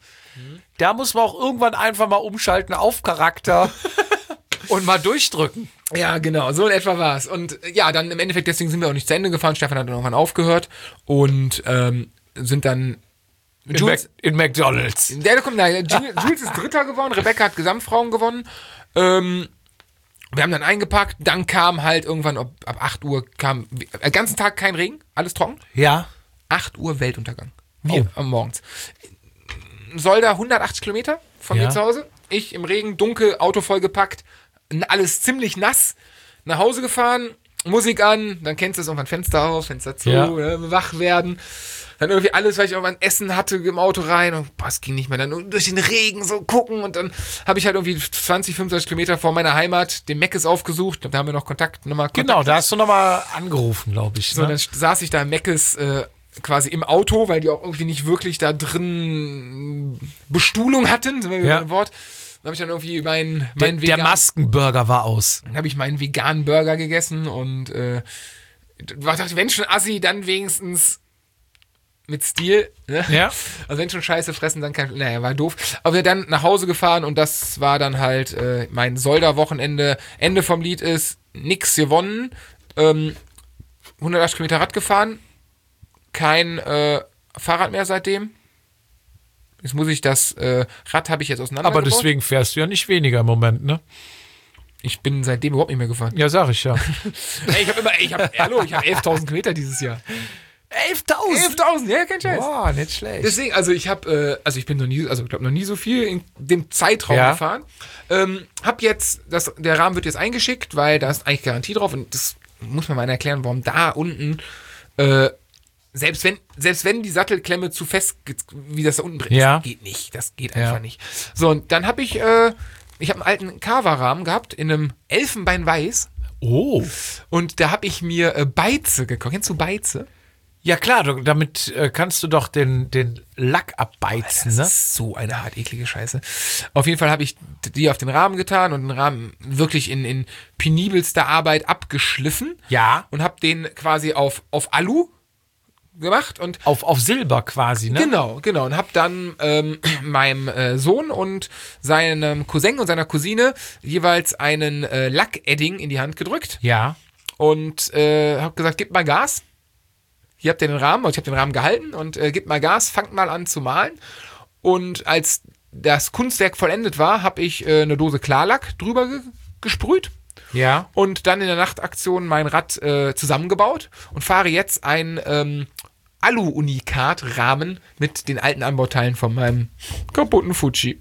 Da muss man auch irgendwann einfach mal umschalten auf Charakter und mal durchdrücken. Ja, genau, so in etwa war es. Und äh, ja, dann im Endeffekt, deswegen sind wir auch nicht zu Ende gefahren. Stefan hat dann irgendwann aufgehört und ähm, sind dann. In, Jules, Mac in McDonalds. der kommt, nein, Jules, Jules ist Dritter geworden, Rebecca hat Gesamtfrauen gewonnen. Ähm, wir haben dann eingepackt, dann kam halt irgendwann ab, ab acht Uhr kam, äh, den ganzen Tag kein Regen, alles trocken. Ja. acht Uhr Weltuntergang. Wir Oh. am Morgens. Solda hundertachtzig Kilometer von Ja. mir zu Hause. Ich im Regen, dunkel, Auto vollgepackt, n- alles ziemlich nass. Nach Hause gefahren, Musik an, dann kennst du es irgendwann Fenster auf, Fenster zu, Ja. äh, wach werden. Dann irgendwie alles, was ich irgendwann Essen hatte, im Auto rein und boah, es ging nicht mehr. Dann durch den Regen so gucken und dann habe ich halt irgendwie zwanzig, fünfundzwanzig Kilometer vor meiner Heimat den Meckes aufgesucht. Da haben wir noch Kontakt, nochmal Kontakt. Genau, da hast du nochmal angerufen, glaube ich. So, Ne? dann saß ich da im Meckes äh, quasi im Auto, weil die auch irgendwie nicht wirklich da drin Bestuhlung hatten, sind wir wieder Ja. beim Wort. Dann habe ich dann irgendwie meinen Der, mein der Maskenburger war aus. Dann habe ich meinen veganen Burger gegessen und äh, war dachte, wenn schon Assi, dann wenigstens mit Stil. Ne? Ja. Also wenn schon Scheiße fressen, dann kein. Naja, war doof. Aber wir dann nach Hause gefahren und das war dann halt äh, mein Solda-Wochenende. Ende vom Lied ist nix gewonnen. Ähm, hundertachtzig Kilometer Rad gefahren. Kein äh, Fahrrad mehr seitdem. Jetzt muss ich das äh, Rad habe ich jetzt auseinander. Aber deswegen fährst du ja nicht weniger im Moment, ne? Ich bin seitdem überhaupt nicht mehr gefahren. Ja, sag ich ja. Ey, ich habe immer, ich habe, hallo, ich habe elftausend Kilometer dieses Jahr. elftausend? elftausend, ja, kein Scheiß. Boah, nicht schlecht. Deswegen, also ich habe, äh, also ich bin noch nie, also ich glaube noch nie so viel in dem Zeitraum Ja. gefahren. Ähm, hab jetzt, das, der Rahmen wird jetzt eingeschickt, weil da ist eigentlich Garantie drauf und das muss man mal erklären, warum da unten äh, Selbst wenn, selbst wenn die Sattelklemme zu fest, wie das da unten drin Ja. ist, geht nicht. Das geht einfach Ja. nicht. So, und dann habe ich, äh, ich habe einen alten Carver-Rahmen gehabt in einem Elfenbeinweiß Oh. und da habe ich mir äh, Beize gekauft. Kennst du Beize? Ja klar, du, damit äh, kannst du doch den, den Lack abbeizen, Das ne? ist so eine hart eklige Scheiße. Auf jeden Fall habe ich die auf den Rahmen getan und den Rahmen wirklich in, in penibelster Arbeit abgeschliffen Ja. und habe den quasi auf, auf Alu gemacht und Auf, auf Silber quasi, ne? Genau, genau. Und habe dann ähm, meinem äh, Sohn und seinem Cousin und seiner Cousine jeweils einen äh, Lackedding in die Hand gedrückt Ja. und äh, habe gesagt, gib mal Gas. Hier habt ihr den Rahmen, ich habe den Rahmen gehalten und äh, gib mal Gas, fangt mal an zu malen. Und als das Kunstwerk vollendet war, habe ich äh, eine Dose Klarlack drüber ge gesprüht Ja. und dann in der Nachtaktion mein Rad äh, zusammengebaut und fahre jetzt ein ähm, Alu-Unikat-Rahmen mit den alten Anbauteilen von meinem kaputten Fuji.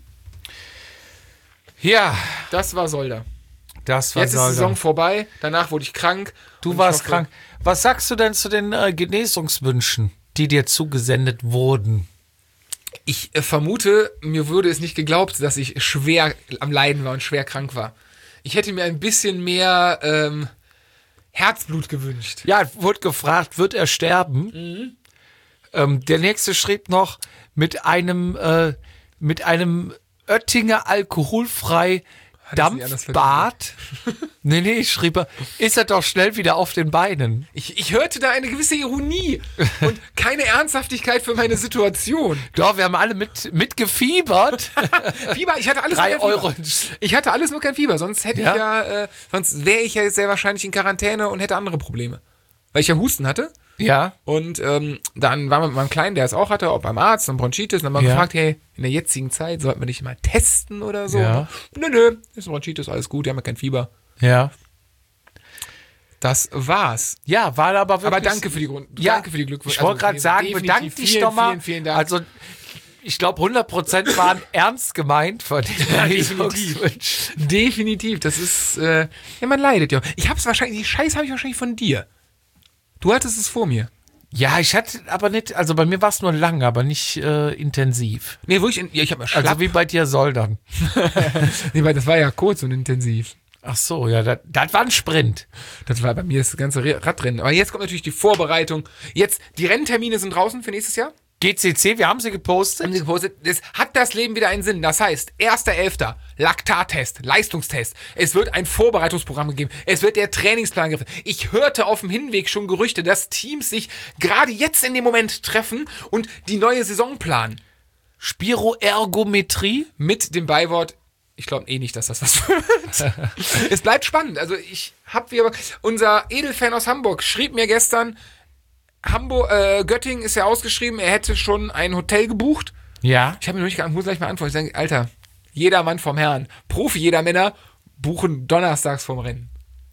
Ja, Das war Solda. das war Jetzt ist die Solda. Saison vorbei, danach wurde ich krank. Du und ich warst hoffe- krank. Was sagst du denn zu den äh, Genesungswünschen, die dir zugesendet wurden? Ich äh, vermute, mir würde es nicht geglaubt, dass ich schwer am Leiden war und schwer krank war. Ich hätte mir ein bisschen mehr ähm, Herzblut gewünscht. Ja, wurde gefragt, wird er sterben? Ähm, der nächste schrieb noch mit einem äh, mit einem Oettinger alkoholfrei Hat es nicht anders Dampfbad. nee, nee, schrieb er, ist er doch schnell wieder auf den Beinen. Ich, ich hörte da eine gewisse Ironie und keine Ernsthaftigkeit für meine Situation. Doch, wir haben alle mit, mitgefiebert. Fieber, ich hatte alles Drei nur kein Euro. Fieber. Ich hatte alles nur kein Fieber, sonst hätte Ja? ich ja, äh, sonst wäre ich ja jetzt sehr wahrscheinlich in Quarantäne und hätte andere Probleme. Weil ich ja Husten hatte. Ja. Und ähm, dann waren wir mit meinem Kleinen, der es auch hatte, auch beim Arzt und Bronchitis. Und dann haben wir Ja. gefragt, hey, in der jetzigen Zeit sollten wir dich mal testen oder so. Ja. Nö, nö, ist Bronchitis, alles gut, wir haben ja kein Fieber. Ja. Das war's. Ja, war aber wirklich. Aber danke für die Grund, Ja, danke für die Glückwünsche. ich wollte Also, gerade sagen, definitiv bedank dich vielen, doch mal. Vielen, vielen Dank. Also, ich glaube, hundert Prozent waren ernst gemeint von den Ja, definitiv. Genesungswünschen. Definitiv, das ist, äh, ja, man leidet ja. Ich hab's wahrscheinlich, die Scheiße habe ich wahrscheinlich von dir. Du hattest es vor mir. Ja, ich hatte aber nicht, also bei mir war es nur lang, aber nicht äh, intensiv. Nee, wo ich, in, ja, ich hab mal schlapp. Also wie bei dir soll dann. nee, weil das war ja kurz und intensiv. Ach so, ja, das, das war ein Sprint. Das war bei mir das ganze Re- Radrennen. Aber jetzt kommt natürlich die Vorbereitung. Jetzt, die Renntermine sind draußen für nächstes Jahr. G C C, wir haben sie gepostet. Haben sie gepostet. Es hat das Leben wieder einen Sinn. Das heißt, erster elfter Laktattest, Leistungstest. Es wird ein Vorbereitungsprogramm gegeben. Es wird der Trainingsplan gegriffen. Ich hörte auf dem Hinweg schon Gerüchte, dass Teams sich gerade jetzt in dem Moment treffen und die neue Saison planen. Spiroergometrie. Mit dem Beiwort, ich glaube eh nicht, dass das was wird. Es bleibt spannend. Also ich hab wie aber, unser Edelfan aus Hamburg schrieb mir gestern, Hamburg, äh, Göttingen ist ja ausgeschrieben, er hätte schon ein Hotel gebucht. Ja. Ich habe mir noch nicht geantwortet, muss gleich mal antworten. Ich sage, Alter, jeder Mann vom Herrn, Profi, jeder Männer, buchen donnerstags vom Rennen.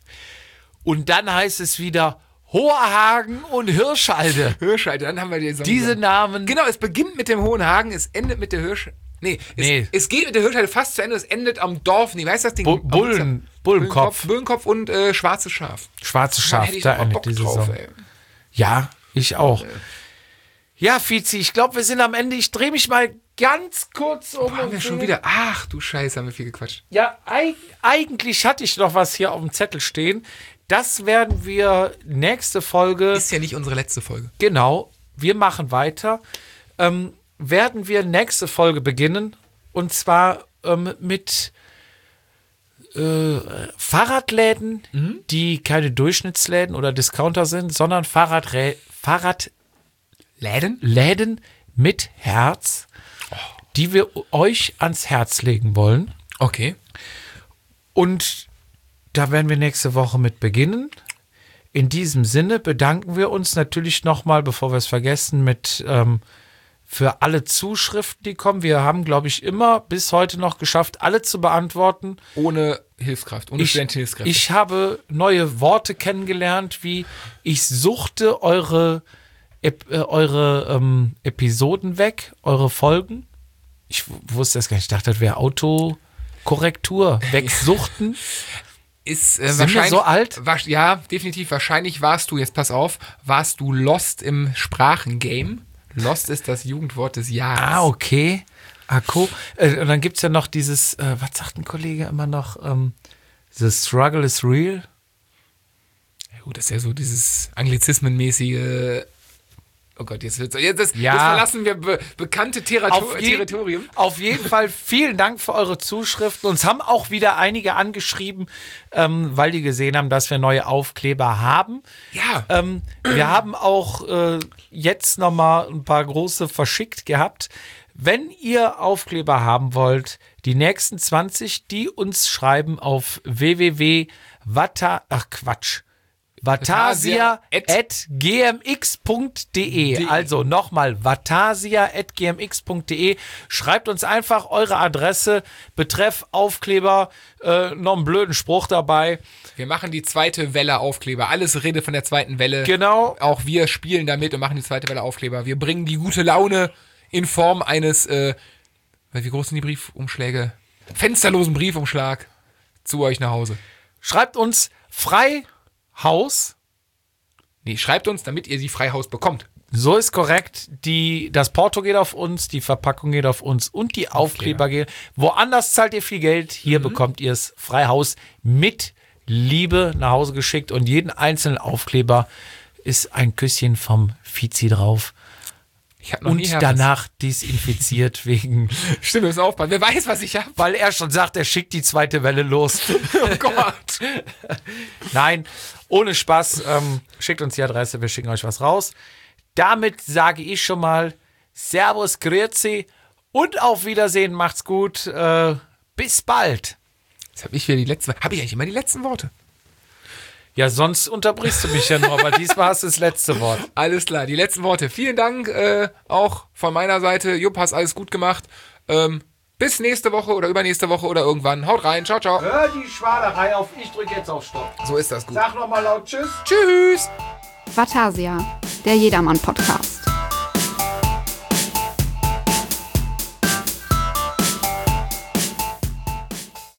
Und dann heißt es wieder Hoherhagen und Hirschalde. Hirschalde, dann haben wir die Saison. Diese Namen. Genau, es beginnt mit dem Hohenhagen, es endet mit der Hirsch... Nee, es, Nee. es geht mit der Hirschalde fast zu Ende, es endet am Dorf, nee, weißt du das Ding? Bu Am- Bullen, Bullenkopf. Bullenkopf und äh, schwarzes Schaf. Schwarzes Da Schaf, hätte ich da noch mal endet Bock die drauf, Saison. ey. Ja, ich auch. Ja, Fizi, ich glaube, wir sind am Ende. Ich drehe mich mal ganz kurz um. Haben und wir schon sehe- wieder. Ach du Scheiße, haben wir viel gequatscht. Ja, eig eigentlich hatte ich noch was hier auf dem Zettel stehen. Das werden wir nächste Folge. Ist ja nicht unsere letzte Folge. Genau, wir machen weiter. Ähm, werden wir nächste Folge beginnen. Und zwar ähm, mit äh, Fahrradläden, die keine Durchschnittsläden oder Discounter sind, sondern Fahrradrä Fahrradläden Läden? mit Herz, die wir euch ans Herz legen wollen. Okay. Und da werden wir nächste Woche mit beginnen. In diesem Sinne bedanken wir uns natürlich nochmal, bevor wir es vergessen, mit ähm, für alle Zuschriften, die kommen. Wir haben, glaube ich, immer bis heute noch geschafft, alle zu beantworten. Ohne Hilfskraft, ohne Ich, Studentenhilfskräfte. ich habe neue Worte kennengelernt, wie ich suchte eure, Ep äh, eure ähm, Episoden weg, eure Folgen. Ich w- wusste das gar nicht. Ich dachte, das wäre Autokorrektur. Wegsuchten. ist äh, Sind wahrscheinlich wir so alt? War, ja, definitiv. Wahrscheinlich warst du, jetzt pass auf, warst du lost im Sprachengame. Lost ist das Jugendwort des Jahres. Ah, okay. Akko. Äh, und dann gibt es ja noch dieses, äh, was sagt ein Kollege immer noch? Ähm, The struggle is real. Ja, gut, das ist ja so dieses Anglizismenmäßige. Oh Gott, jetzt, wird's, jetzt, das, Ja. jetzt verlassen wir be bekannte Terrato Auf je- Territorium. Auf jeden Fall vielen Dank für eure Zuschriften. Uns haben auch wieder einige angeschrieben, ähm, weil die gesehen haben, dass wir neue Aufkleber haben. Ja. Ähm, wir haben auch äh, jetzt nochmal ein paar große verschickt gehabt. Wenn ihr Aufkleber haben wollt, die nächsten zwanzig, die uns schreiben auf www.vata, ach Quatsch, vatasia at g m x punkt d e. Also nochmal vatasia at g m x punkt d e. Schreibt uns einfach eure Adresse, betreff Aufkleber, äh, noch einen blöden Spruch dabei. Wir machen die zweite Welle Aufkleber. Alles Rede von der zweiten Welle. Genau. Auch wir spielen damit und machen die zweite Welle Aufkleber. Wir bringen die gute Laune in Form eines, äh, wie groß sind die Briefumschläge? Fensterlosen Briefumschlag zu euch nach Hause. Schreibt uns Freihaus. Nee, schreibt uns, damit ihr die Freihaus bekommt. So ist korrekt. Die, das Porto geht auf uns, die Verpackung geht auf uns und die Aufkleber gehen. Woanders zahlt ihr viel Geld, hier bekommt ihr es Freihaus mit Liebe nach Hause geschickt und jeden einzelnen Aufkleber ist ein Küsschen vom Fizi drauf. Ich hab noch nie Und Herpes. danach desinfiziert wegen, Stimmt, wir müssen aufpassen. Wer weiß, was ich habe. weil er schon sagt, er schickt die zweite Welle los. Oh Gott. Nein, ohne Spaß. Ähm, schickt uns die Adresse, wir schicken euch was raus. Damit sage ich schon mal Servus, Grüezi und auf Wiedersehen. Macht's gut. Äh, bis bald. Jetzt habe ich wieder die letzten. Habe ich eigentlich immer die letzten Worte? Ja, sonst unterbrichst du mich ja nur, aber diesmal hast du das letzte Wort. Alles klar, die letzten Worte. Vielen Dank äh, auch von meiner Seite. Jupp, hast alles gut gemacht. Ähm, bis nächste Woche oder übernächste Woche oder irgendwann. Haut rein. Ciao, ciao. Hör die Schwalerei auf. Ich drücke jetzt auf Stopp. So ist das gut. Sag nochmal laut Tschüss. Tschüss. Vatasia, der Jedermann-Podcast.